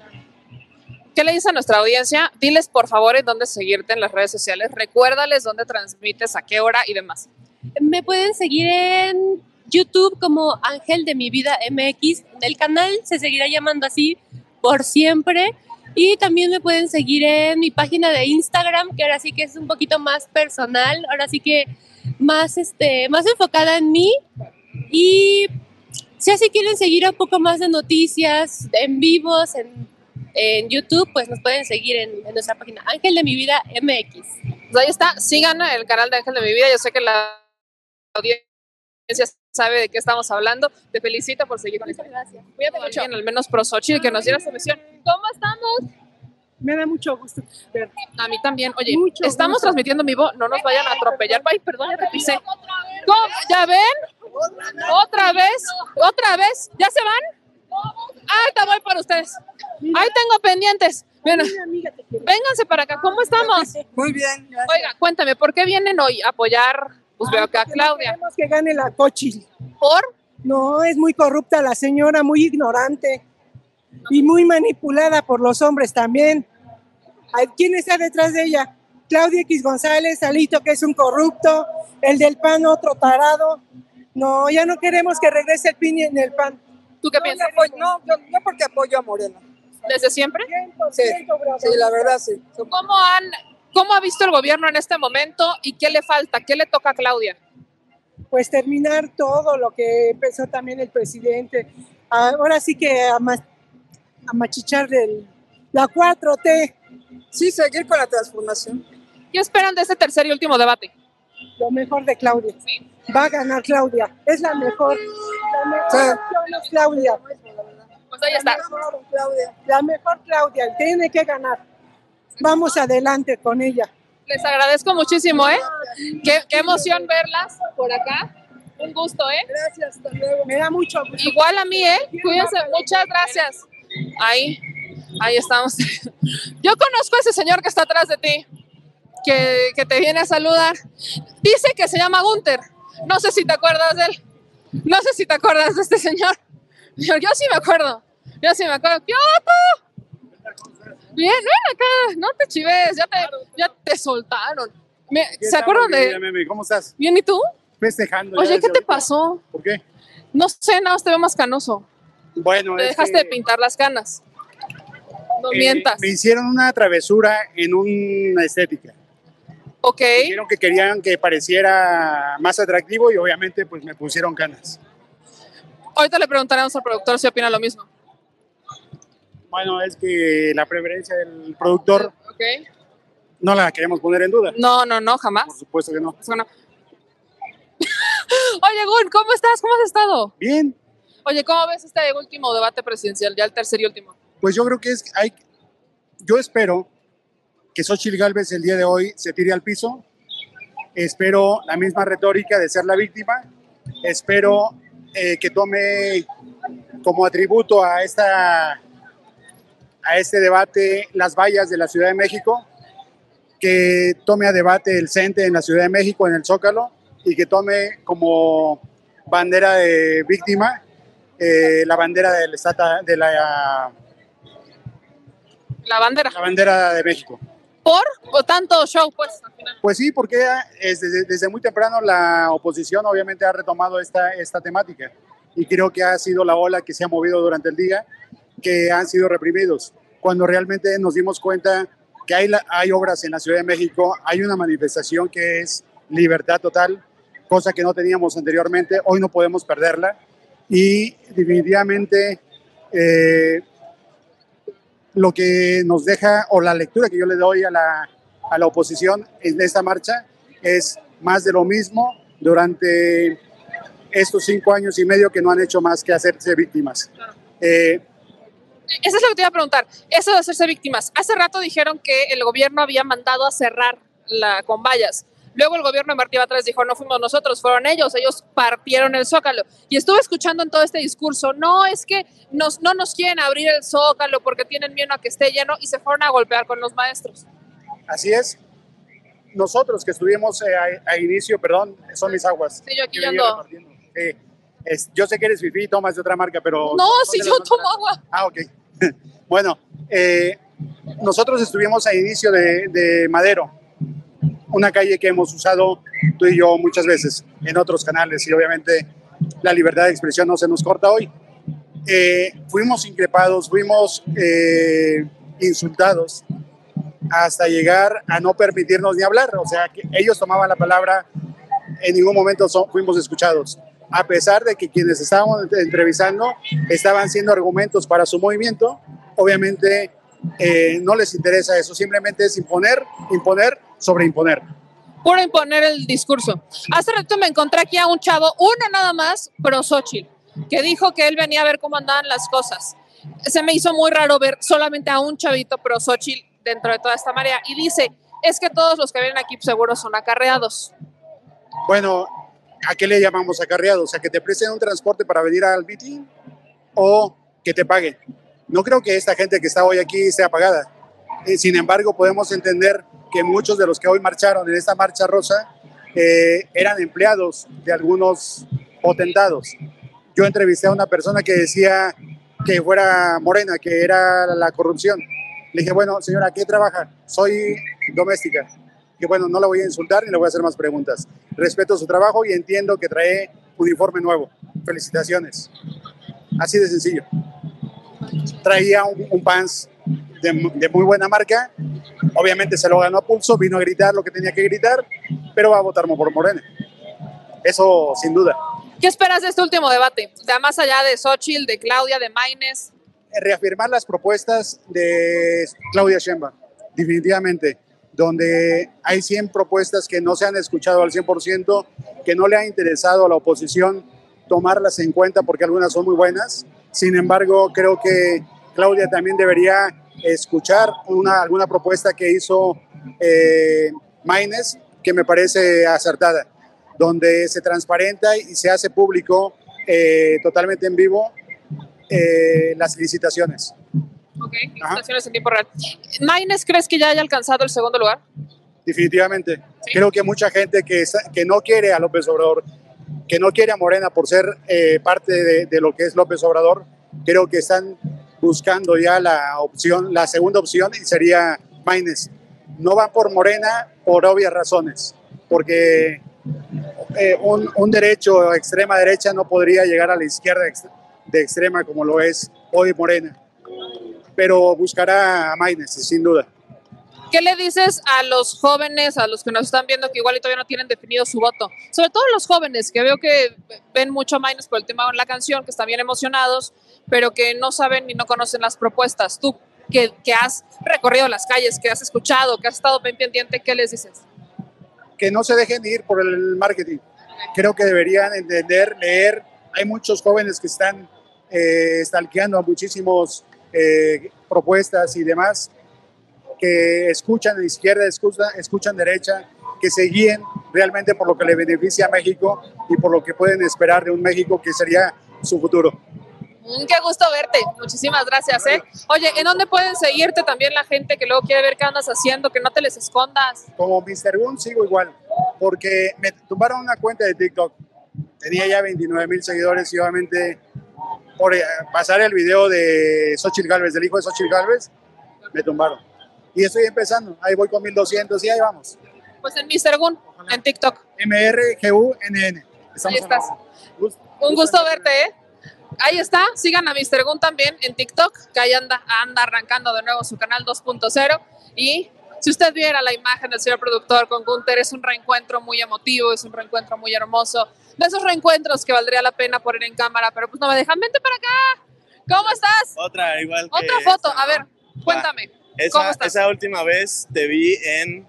¿Qué le dice a nuestra audiencia? Diles por favor en dónde seguirte en las redes sociales, recuérdales dónde transmites, a qué hora y demás. Me pueden seguir en YouTube como Ángel de mi vida M X, el canal se seguirá llamando así por siempre, y también me pueden seguir en mi página de Instagram, que ahora sí que es un poquito más personal, ahora sí que más, este, más enfocada en mí, y si así quieren seguir un poco más de noticias en vivos, en en YouTube, pues nos pueden seguir en, en nuestra página Ángel de mi vida M X. Pues ahí está, sigan el canal de Ángel de mi vida. Yo sé que la audiencia sabe de qué estamos hablando. Te felicito por seguir con esto. Gracias. Cuídate mucho. Al menos pro Xochitl, que nos diera su misión. ¿Cómo estamos? Me da mucho gusto ver. A mí también. Oye, Mucho estamos gusto. transmitiendo en vivo. No nos vayan a atropellar. Ay, perdón, ya te pisé. ¿Cómo? ¿Ya ven? ¿Otra vez? ¿Otra vez? ¿Ya se van? Ah, te voy por ustedes. Ahí tengo pendientes. Bueno, vénganse para acá. ¿Cómo estamos? Muy bien. Gracias. Oiga, cuéntame, ¿por qué vienen hoy a apoyar? Pues veo acá a Claudia. Queremos que gane la Xochitl. ¿Por? No, es muy corrupta la señora, muy ignorante y muy manipulada por los hombres también. ¿Quién está detrás de ella? Claudia X González, Alito, que es un corrupto, el del P A N, otro tarado. No, ya no queremos que regrese el P I N en el P A N. ¿Tú qué no, piensas? Apoyo, no, yo, yo porque apoyo a Morena. ¿Desde siempre? Sí, sí, la verdad sí. ¿Cómo, han, ¿Cómo ha visto el gobierno en este momento y qué le falta? ¿Qué le toca a Claudia? Pues terminar todo lo que empezó también el presidente. Ahora sí que a, ma a machichar del, la cuatro T. Sí, seguir con la transformación. ¿Qué esperan de este tercer y último debate? Lo mejor de Claudia. ¿Sí? Va a ganar Claudia. Es la mejor. La mejor sí. opción es Claudia. Pues ahí está. La mejor Claudia. La mejor Claudia. Tiene que ganar. Vamos adelante con ella. Les agradezco muchísimo, ¿eh? Qué, qué emoción verlas por acá. Un gusto, ¿eh? Gracias, hasta luego. Me da mucho gusto. Igual a mí, ¿eh? Cuídense, muchas gracias. Ahí, ahí estamos. Yo conozco a ese señor que está atrás de ti, que, que te viene a saludar. Dice que se llama Gunter. No sé si te acuerdas de él. No sé si te acuerdas de este señor. Yo, yo sí me acuerdo. Yo sí me acuerdo. ¿Qué opa? Bien, ven acá. No te chives. Ya te, ya te soltaron. Me, ¿Se acuerdan de...? Meme? ¿Cómo estás? Bien, ¿y tú? Festejando. Oye, ¿qué te ahorita. pasó? ¿Por qué? No sé, nada más te veo más canoso. Bueno, Te es dejaste que, de pintar las canas. No eh, mientas. Me hicieron una travesura en una estética. Ok. Dijeron que querían que pareciera más atractivo y obviamente pues me pusieron canas. Ahorita le preguntaremos al productor si opina lo mismo. Bueno, es que la preferencia del productor Ok. no la queremos poner en duda. No, no, no, jamás. Por supuesto que no. Bueno. Oye, Gun, ¿cómo estás? ¿Cómo has estado? Bien. Oye, ¿cómo ves este último debate presidencial? Ya el tercer y último. Pues yo creo que es, hay, yo espero que Xochitl Gálvez el día de hoy se tire al piso. Espero la misma retórica de ser la víctima. Espero eh, que tome como atributo a, esta, a este debate las vallas de la Ciudad de México, que tome a debate el CENTE en la Ciudad de México, en el Zócalo, y que tome como bandera de víctima eh, la bandera del estata, de la, La bandera. la bandera de México. ¿Por? ¿O tanto show, pues, al final? Pues sí, porque es desde, desde muy temprano la oposición obviamente ha retomado esta, esta temática y creo que ha sido la ola que se ha movido durante el día, que han sido reprimidos. Cuando realmente nos dimos cuenta que hay, la, hay obras en la Ciudad de México, hay una manifestación que es libertad total, cosa que no teníamos anteriormente, hoy no podemos perderla y definitivamente eh, lo que nos deja, o la lectura que yo le doy a la, a la oposición en esta marcha es más de lo mismo durante estos cinco años y medio que no han hecho más que hacerse víctimas. Eh, Eso es lo que te iba a preguntar, eso de hacerse víctimas. Hace rato dijeron que el gobierno había mandado a cerrar la, con vallas. Luego el gobierno de Martí Batres dijo, no fuimos nosotros, fueron ellos, ellos partieron el Zócalo. Y estuve escuchando en todo este discurso, no, es que nos, no nos quieren abrir el Zócalo porque tienen miedo a que esté lleno y se fueron a golpear con los maestros. Así es. Nosotros que estuvimos eh, a, a inicio, perdón, son mis aguas. Sí, yo aquí ya ando. Sí. Es, yo sé que eres fifí, tomas de otra marca, pero... No, si yo tomo agua. Ah, ok. Bueno, eh, nosotros estuvimos a inicio de, de Madero, una calle que hemos usado tú y yo muchas veces en otros canales y obviamente la libertad de expresión no se nos corta hoy. Eh, fuimos increpados, fuimos eh, insultados hasta llegar a no permitirnos ni hablar, o sea, que ellos tomaban la palabra, en ningún momento son, fuimos escuchados, a pesar de que quienes estábamos entrevistando estaban haciendo argumentos para su movimiento. Obviamente eh, no les interesa eso, simplemente es imponer, imponer sobre imponer. Puro imponer el discurso. Hace rato me encontré aquí a un chavo, uno nada más, pro Xochitl, que dijo que él venía a ver cómo andaban las cosas. Se me hizo muy raro ver solamente a un chavito pro Xochitl dentro de toda esta marea. Y dice, es que todos los que vienen aquí seguro son acarreados. Bueno, ¿a qué le llamamos acarreados? ¿A que te presten un transporte para venir al meeting o que te paguen? No creo que esta gente que está hoy aquí sea pagada. Eh, sin embargo, podemos entender que muchos de los que hoy marcharon en esta marcha rosa eh, eran empleados de algunos potentados. Yo entrevisté a una persona que decía que fuera morena, que era la corrupción. Le dije, bueno, señora, ¿qué trabaja? Soy doméstica. Que bueno, no la voy a insultar ni le voy a hacer más preguntas. Respeto su trabajo y entiendo que trae uniforme nuevo. Felicitaciones. Así de sencillo. Traía un, un pants de, de muy buena marca. Obviamente se lo ganó a pulso, vino a gritar lo que tenía que gritar, pero va a votar por Morena. Eso sin duda. ¿Qué esperas de este último debate? De más allá de Xochitl, de Claudia, de Maynes. Reafirmar las propuestas de Claudia Sheinbaum, definitivamente, donde hay cien propuestas que no se han escuchado al cien por ciento, que no le ha interesado a la oposición tomarlas en cuenta porque algunas son muy buenas. Sin embargo, creo que Claudia también debería escuchar una, alguna propuesta que hizo eh, Maynes, que me parece acertada, donde se transparenta y se hace público eh, totalmente en vivo eh, las licitaciones. Ok, licitaciones en tiempo real. ¿Maynes crees que ya haya alcanzado el segundo lugar? Definitivamente. ¿Sí? Creo que mucha gente que, que no quiere a López Obrador, que no quiere a Morena por ser eh, parte de, de lo que es López Obrador, creo que están buscando ya la opción, la segunda opción, y sería Maynes. No van por Morena por obvias razones, porque eh, un, un derecho, extrema derecha, no podría llegar a la izquierda de extrema como lo es hoy Morena, pero buscará a Maynes, sin duda. ¿Qué le dices a los jóvenes, a los que nos están viendo que igual y todavía no tienen definido su voto? Sobre todo los jóvenes, que veo que ven mucho a Maynes por el tema de la canción, que están bien emocionados, pero que no saben ni no conocen las propuestas. Tú, que, que has recorrido las calles, que has escuchado, que has estado bien pendiente, ¿qué les dices? Que no se dejen ir por el marketing. Creo que deberían entender, leer. Hay muchos jóvenes que están eh, stalkeando a muchísimos eh, propuestas y demás, que escuchan de izquierda, escuchan, escuchan derecha, que se guíen realmente por lo que le beneficia a México y por lo que pueden esperar de un México que sería su futuro. Mm, qué gusto verte, muchísimas gracias. ¿eh? Oye, ¿en dónde pueden seguirte también la gente que luego quiere ver qué andas haciendo, que no te les escondas? Como mister Gun sigo igual, porque me tumbaron una cuenta de TikTok, tenía ya veintinueve mil seguidores y obviamente por pasar el video de Xochitl Gálvez, del hijo de Xochitl Gálvez, me tumbaron. Y estoy empezando, ahí voy con mil doscientos y ahí vamos. Pues en mister Gun, en TikTok. M R G U N N. Ahí estás. Gusto, Un gusto verte, ¿eh? Ahí está, sigan a mister Gun también en TikTok, que ahí anda, anda arrancando de nuevo su canal dos punto cero. Y si usted viera la imagen del señor productor con Gunter, es un reencuentro muy emotivo, es un reencuentro muy hermoso. De esos reencuentros que valdría la pena poner en cámara, pero pues no me dejan. Vente para acá. ¿Cómo estás? Otra, igual que Otra foto, esta, a ver, ¿no? cuéntame. Esa, ¿Cómo estás? esa última vez te vi en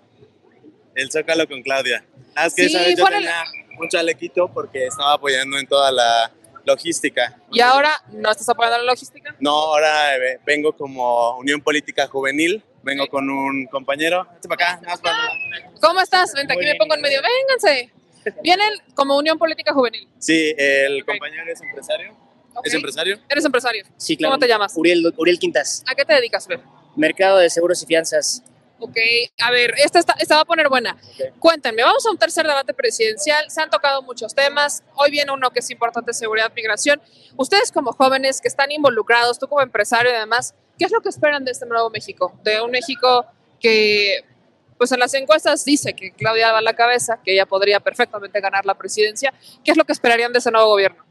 el Zócalo con Claudia. Ah, es que Sí, esa vez yo ponele- tenía un chalequito porque estaba apoyando en toda la logística. Y ahora, ¿no estás apoyando la logística? No, ahora eh, vengo como Unión Política Juvenil Vengo con un compañero. Vete para acá, nada más para... ¿Cómo estás? Vente, aquí me pongo en medio. Vénganse. Vienen como Unión Política Juvenil. Sí, el compañero es empresario. ¿Es empresario? Eres empresario. Sí, claro. ¿Cómo te llamas? Uriel, Uriel Quintas. ¿A qué te dedicas, Fer? Mercado de seguros y fianzas. Ok, a ver, esta, está, esta va a poner buena. Okay. Cuéntenme, vamos a un tercer debate presidencial. Se han tocado muchos temas. Hoy viene uno que es importante, seguridad, migración. Ustedes como jóvenes que están involucrados, tú como empresario y demás, ¿qué es lo que esperan de este nuevo México? De un México que, pues en las encuestas dice que Claudia va a la cabeza, que ella podría perfectamente ganar la presidencia. ¿Qué es lo que esperarían de ese nuevo gobierno?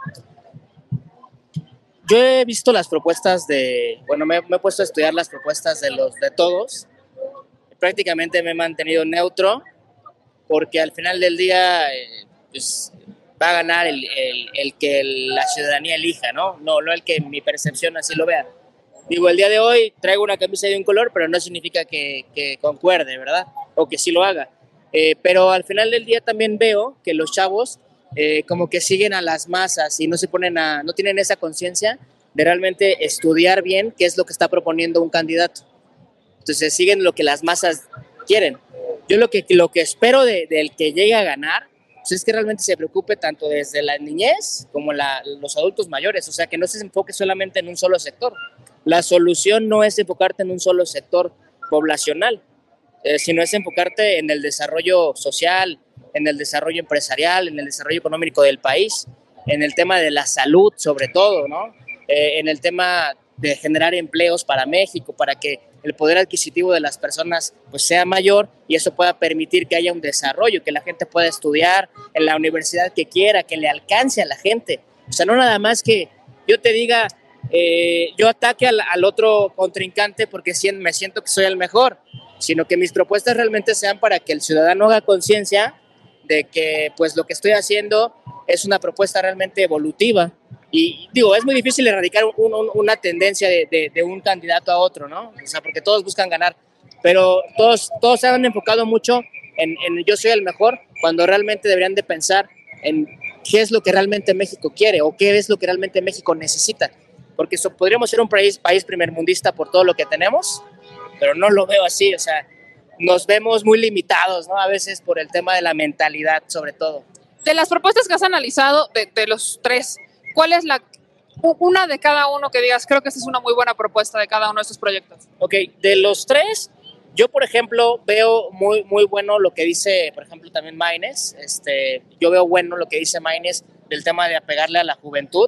Yo he visto las propuestas de, bueno, me, me he puesto a estudiar las propuestas de los de todos. Prácticamente me he mantenido neutro porque al final del día eh, pues, va a ganar el, el, el que la ciudadanía elija, ¿no? No, no el que mi percepción así lo vea. Digo, el día de hoy traigo una camisa de un color, pero no significa que, que concuerde, ¿verdad? O que sí lo haga. Eh, pero al final del día también veo que los chavos eh, como que siguen a las masas y no se ponen a, no tienen esa conciencia de realmente estudiar bien qué es lo que está proponiendo un candidato. Entonces siguen lo que las masas quieren. Yo lo que, lo que espero de, del que llegue a ganar pues es que realmente se preocupe tanto desde la niñez como la, los adultos mayores, o sea, que no se enfoque solamente en un solo sector. La solución no es enfocarte en un solo sector poblacional, eh, sino es enfocarte en el desarrollo social, en el desarrollo empresarial, en el desarrollo económico del país, en el tema de la salud sobre todo, ¿no? Eh, en el tema de generar empleos para México, para que el poder adquisitivo de las personas pues sea mayor y eso pueda permitir que haya un desarrollo, que la gente pueda estudiar en la universidad que quiera, que le alcance a la gente. O sea, no nada más que yo te diga, eh, yo ataque al, al otro contrincante porque me siento que soy el mejor, sino que mis propuestas realmente sean para que el ciudadano haga conciencia de que pues lo que estoy haciendo es una propuesta realmente evolutiva. Y digo, es muy difícil erradicar un, un, una tendencia de, de, de un candidato a otro, ¿no? O sea, porque todos buscan ganar, pero todos, todos se han enfocado mucho en, en yo soy el mejor, cuando realmente deberían de pensar en qué es lo que realmente México quiere o qué es lo que realmente México necesita. Porque so, podríamos ser un país, país primermundista por todo lo que tenemos, pero no lo veo así, o sea, nos vemos muy limitados, ¿no? A veces por el tema de la mentalidad, sobre todo. De las propuestas que has analizado, de, de los tres, ¿cuál es la una de cada uno que digas, creo que esta es una muy buena propuesta de cada uno de estos proyectos? Ok, de los tres, yo por ejemplo veo muy, muy bueno lo que dice, por ejemplo, también Maynes. Este, yo veo bueno lo que dice Maynes del tema de apegarle a la juventud.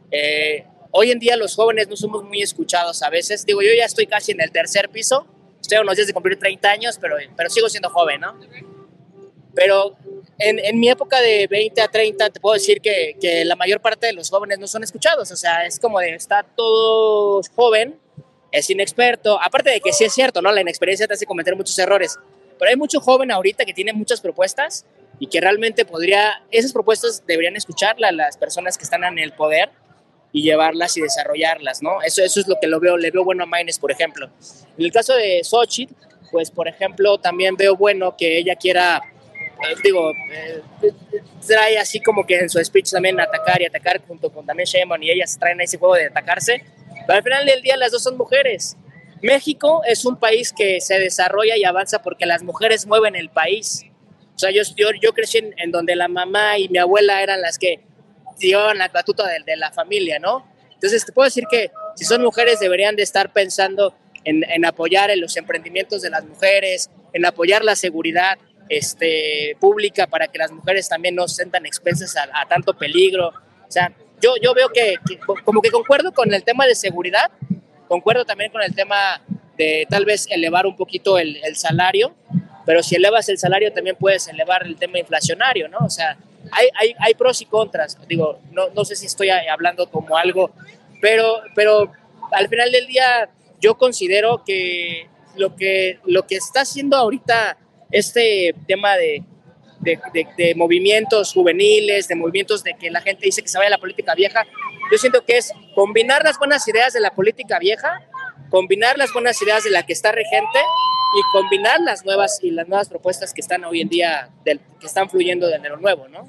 Eh, hoy en día los jóvenes no somos muy escuchados a veces. Digo, yo ya estoy casi en el tercer piso, estoy a unos días de cumplir treinta años, pero, pero sigo siendo joven, ¿no? Pero en, en mi época de veinte a treinta te puedo decir que, que la mayor parte de los jóvenes no son escuchados, o sea, es como de está todo joven, es inexperto, aparte de que sí es cierto, ¿no? La inexperiencia te hace cometer muchos errores, pero hay mucho joven ahorita que tiene muchas propuestas y que realmente podría, esas propuestas deberían escucharlas las personas que están en el poder y llevarlas y desarrollarlas, ¿no? Eso, eso es lo que lo veo, le veo bueno a Maynes, por ejemplo. En el caso de Xochitl, pues, por ejemplo, también veo bueno que ella quiera, eh, digo, eh, trae así como que en su speech también atacar y atacar junto con también Sheinbaum y ellas traen ese juego de atacarse, pero al final del día las dos son mujeres. México es un país que se desarrolla y avanza porque las mujeres mueven el país. O sea, yo, yo, yo crecí en, en donde la mamá y mi abuela eran las que llevaban la batuta de, de la familia, ¿no? Entonces te puedo decir que si son mujeres deberían de estar pensando en, en apoyar en los emprendimientos de las mujeres, en apoyar la seguridad este, pública para que las mujeres también no se sientan expensas a, a tanto peligro. O sea, yo, yo veo que, que como que concuerdo con el tema de seguridad, concuerdo también con el tema de tal vez elevar un poquito el, el salario, pero si elevas el salario también puedes elevar el tema inflacionario, ¿no? O sea, hay, hay, hay pros y contras. Digo, no, no sé si estoy hablando como algo, pero, pero al final del día yo considero que lo que, lo que está haciendo ahorita este tema de, de, de, de movimientos juveniles, de movimientos de que la gente dice que se vaya a la política vieja, yo siento que es combinar las buenas ideas de la política vieja, combinar las buenas ideas de la que está regente y combinar las nuevas y las nuevas propuestas que están hoy en día, del, que están fluyendo de lo nuevo, ¿no?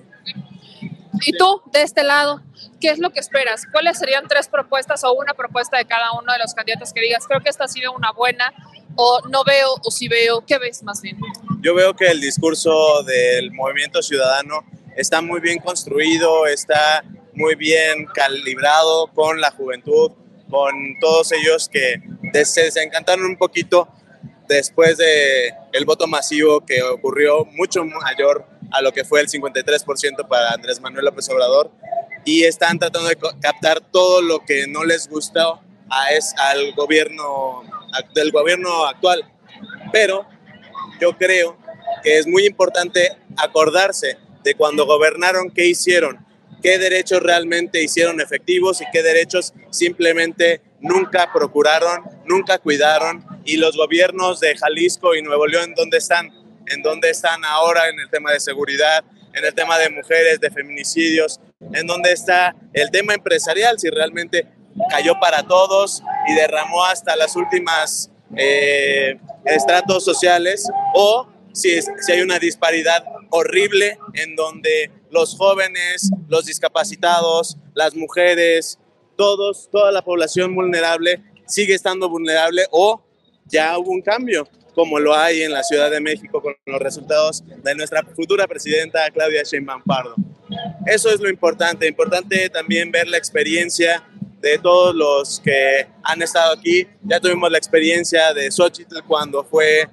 Y tú, de este lado, ¿qué es lo que esperas? ¿Cuáles serían tres propuestas o una propuesta de cada uno de los candidatos que digas, creo que esta ha sido una buena o no veo, o sí veo? ¿Qué ves más bien? Yo veo que el discurso del movimiento ciudadano está muy bien construido, está muy bien calibrado con la juventud, con todos ellos que se desencantaron un poquito después de el voto masivo que ocurrió, mucho mayor a lo que fue el cincuenta y tres por ciento para Andrés Manuel López Obrador, y están tratando de captar todo lo que no les gustó a es, al gobierno del gobierno actual. Pero yo creo que es muy importante acordarse de cuando gobernaron, qué hicieron, qué derechos realmente hicieron efectivos y qué derechos simplemente nunca procuraron, nunca cuidaron. Y los gobiernos de Jalisco y Nuevo León, ¿dónde están? ¿En dónde están ahora en el tema de seguridad, en el tema de mujeres, de feminicidios? ¿En dónde está el tema empresarial? Si realmente cayó para todos y derramó hasta las últimas eh, estratos sociales, o si, es, si hay una disparidad horrible en donde los jóvenes, los discapacitados, las mujeres, todos, toda la población vulnerable sigue estando vulnerable, o ya hubo un cambio, como lo hay en la Ciudad de México con los resultados de nuestra futura presidenta Claudia Sheinbaum Pardo. Eso es lo importante, importante también ver la experiencia de todos los que han estado aquí. Ya tuvimos la experiencia de Xochitl cuando fue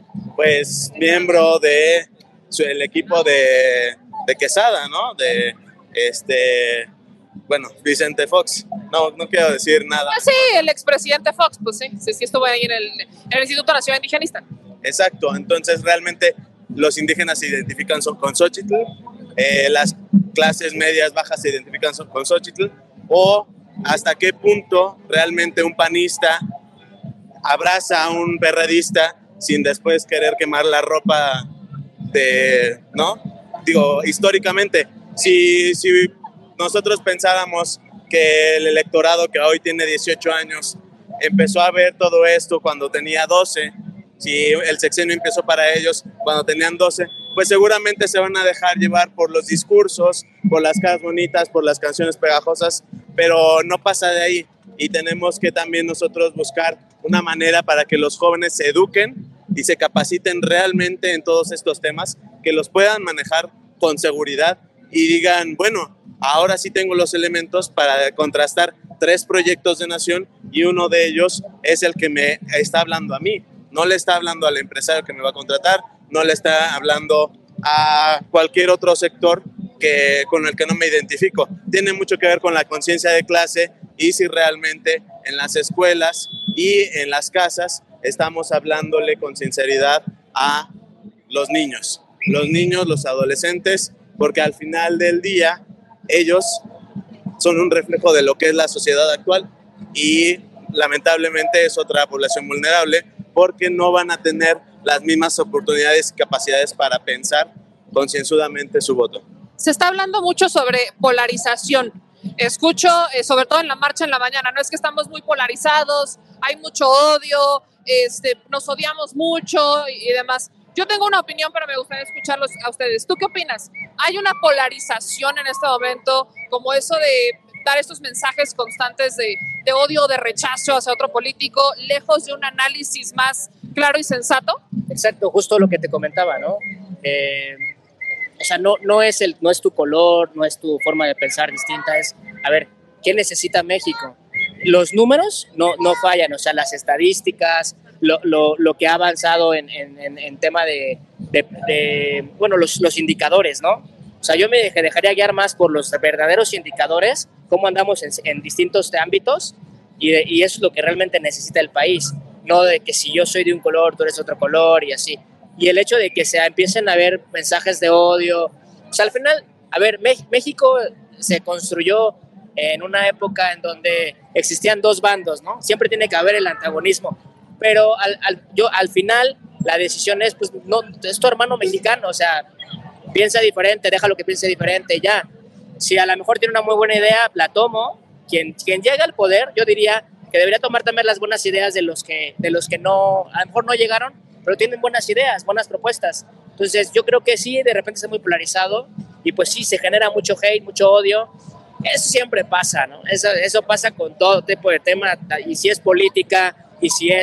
pues miembro de su, el equipo de, de Quesada, ¿no? De este, bueno, Vicente Fox. No, no quiero decir nada. Ah, sí, el expresidente Fox, pues sí, sí, sí estuvo ahí en el, en el Instituto Nacional Indigenista. Exacto, entonces realmente los indígenas se identifican con Xochitl, eh, las clases medias bajas se identifican con Xochitl, o hasta qué punto realmente un panista abraza a un perredista sin después querer quemar la ropa de, ¿no? Digo, históricamente, si, si nosotros pensáramos que el electorado que hoy tiene dieciocho años empezó a ver todo esto cuando tenía doce, si el sexenio empezó para ellos cuando tenían doce, pues seguramente se van a dejar llevar por los discursos, por las caras bonitas, por las canciones pegajosas, pero no pasa de ahí, y tenemos que también nosotros buscar una manera para que los jóvenes se eduquen y se capaciten realmente en todos estos temas, que los puedan manejar con seguridad y digan, bueno, ahora sí tengo los elementos para contrastar tres proyectos de nación, y uno de ellos es el que me está hablando a mí. No le está hablando al empresario que me va a contratar, no le está hablando a cualquier otro sector que, con el que no me identifico. Tiene mucho que ver con la conciencia de clase, y si realmente en las escuelas y en las casas estamos hablándole con sinceridad a los niños, los niños, los adolescentes, porque al final del día ellos son un reflejo de lo que es la sociedad actual, y lamentablemente es otra población vulnerable porque no van a tener las mismas oportunidades y capacidades para pensar concienzudamente su voto. Se está hablando mucho sobre polarización. Escucho, eh, sobre todo en la marcha en la mañana, no es que estamos muy polarizados, hay mucho odio, este, nos odiamos mucho y, y demás. Yo tengo una opinión, pero me gustaría escucharlos a ustedes. ¿Tú qué opinas? ¿Hay una polarización en este momento, como eso de dar estos mensajes constantes de, de odio o de rechazo hacia otro político, lejos de un análisis más claro y sensato? Exacto, justo lo que te comentaba, ¿no? Eh, o sea, no, no, es el, no es tu color, no es tu forma de pensar distinta, es, a ver, ¿qué necesita México? Los números no, no fallan, o sea, las estadísticas, lo, lo, lo que ha avanzado en, en, en tema de, de, de bueno, los, los indicadores, ¿no? O sea, yo me dejaría guiar más por los verdaderos indicadores, cómo andamos en, en distintos ámbitos, y, de, y eso es lo que realmente necesita el país, no de que si yo soy de un color, tú eres de otro color y así. Y el hecho de que se empiecen a ver mensajes de odio, o sea, al final, a ver, México se construyó en una época en donde existían dos bandos, ¿no? Siempre tiene que haber el antagonismo, pero al, al, yo, al final la decisión es, pues, no, es tu hermano mexicano, o sea, piensa diferente, déjalo que piense diferente, ya. Si a lo mejor tiene una muy buena idea, la tomo. Quien, quien llega al poder, yo diría que debería tomar también las buenas ideas de los que, de los que no, a lo mejor no llegaron, pero tienen buenas ideas, buenas propuestas. Entonces yo creo que sí, de repente está muy polarizado, y pues sí, se genera mucho hate, mucho odio. Eso siempre pasa, ¿no? Eso, eso pasa con todo tipo de temas, y si es política, y si es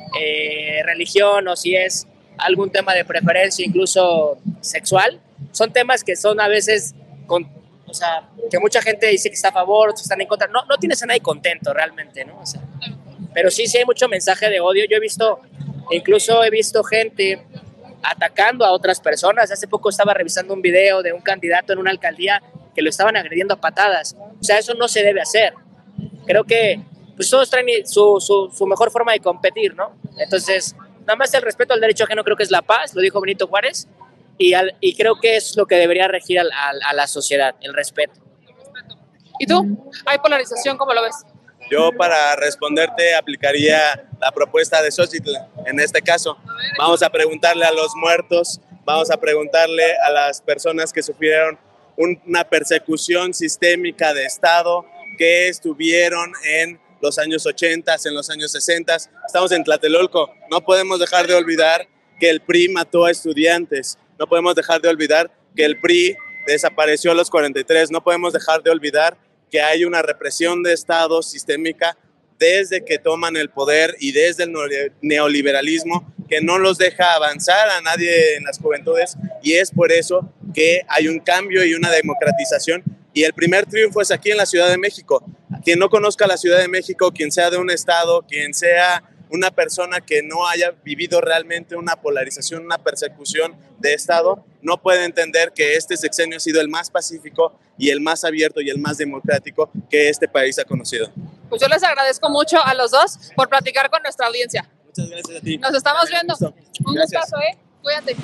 eh, religión o si es algún tema de preferencia, incluso sexual. Son temas que son a veces, con, o sea, que mucha gente dice que está a favor, otros están en contra. No, no tienes a nadie contento realmente, ¿no? O sea, pero sí, sí hay mucho mensaje de odio. Yo he visto, incluso he visto gente atacando a otras personas. Hace poco estaba revisando un video de un candidato en una alcaldía que lo estaban agrediendo a patadas. O sea, eso no se debe hacer. Creo que pues todos traen su, su, su mejor forma de competir, ¿no? Entonces, nada más el respeto al derecho ajeno creo que es la paz, lo dijo Benito Juárez, y, al, y creo que es lo que debería regir al, al, a la sociedad, el respeto. ¿Y tú? ¿Hay polarización? ¿Cómo lo ves? Yo para responderte aplicaría la propuesta de Xochitl. En este caso, vamos a preguntarle a los muertos, vamos a preguntarle a las personas que sufrieron un, una persecución sistémica de Estado, que estuvieron en los años ochenta, en los años sesenta. Estamos en Tlatelolco. No podemos dejar de olvidar que el P R I mató a estudiantes. No podemos dejar de olvidar que el P R I desapareció a los cuarenta y tres. No podemos dejar de olvidar que hay una represión de Estado sistémica desde que toman el poder y desde el neoliberalismo que no los deja avanzar a nadie en las juventudes, y es por eso que hay un cambio y una democratización, y el primer triunfo es aquí en la Ciudad de México. Quien no conozca la Ciudad de México, quien sea de un estado, quien sea una persona que no haya vivido realmente una polarización, una persecución de Estado, no puede entender que este sexenio ha sido el más pacífico y el más abierto y el más democrático que este país ha conocido. Pues yo les agradezco mucho a los dos por platicar con nuestra audiencia. Muchas gracias a ti. Nos estamos viendo. Un gustazo, ¿eh? Cuídate.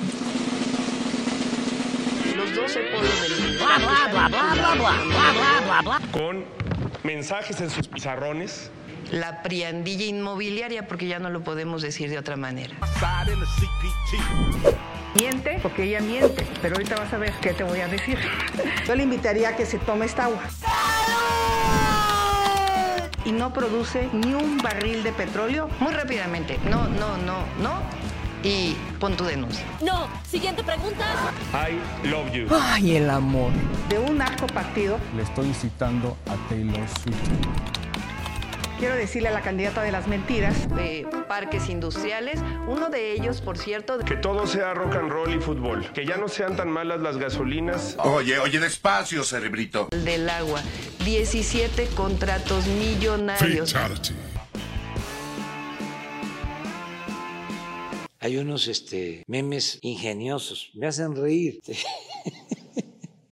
Los doce polos del bla, bla, bla, bla, bla, bla, bla, bla, bla. Con mensajes en sus pizarrones. La priandilla inmobiliaria, porque ya no lo podemos decir de otra manera. Miente porque ella miente, pero ahorita vas a ver qué te voy a decir. Yo le invitaría a que se tome esta agua. Y no produce ni un barril de petróleo. Muy rápidamente, no, no, no, no. Y pon tu denuncia. No, siguiente pregunta. I love you. Ay, el amor. De un narco partido. Le estoy incitando a Taylor Swift. Quiero decirle a la candidata de las mentiras. De parques industriales, uno de ellos, por cierto. Que todo sea rock and roll y fútbol. Que ya no sean tan malas las gasolinas. Oye, oye, despacio, cerebrito. Del agua, diecisiete contratos millonarios. Fatality. Hay unos este, memes ingeniosos, me hacen reír.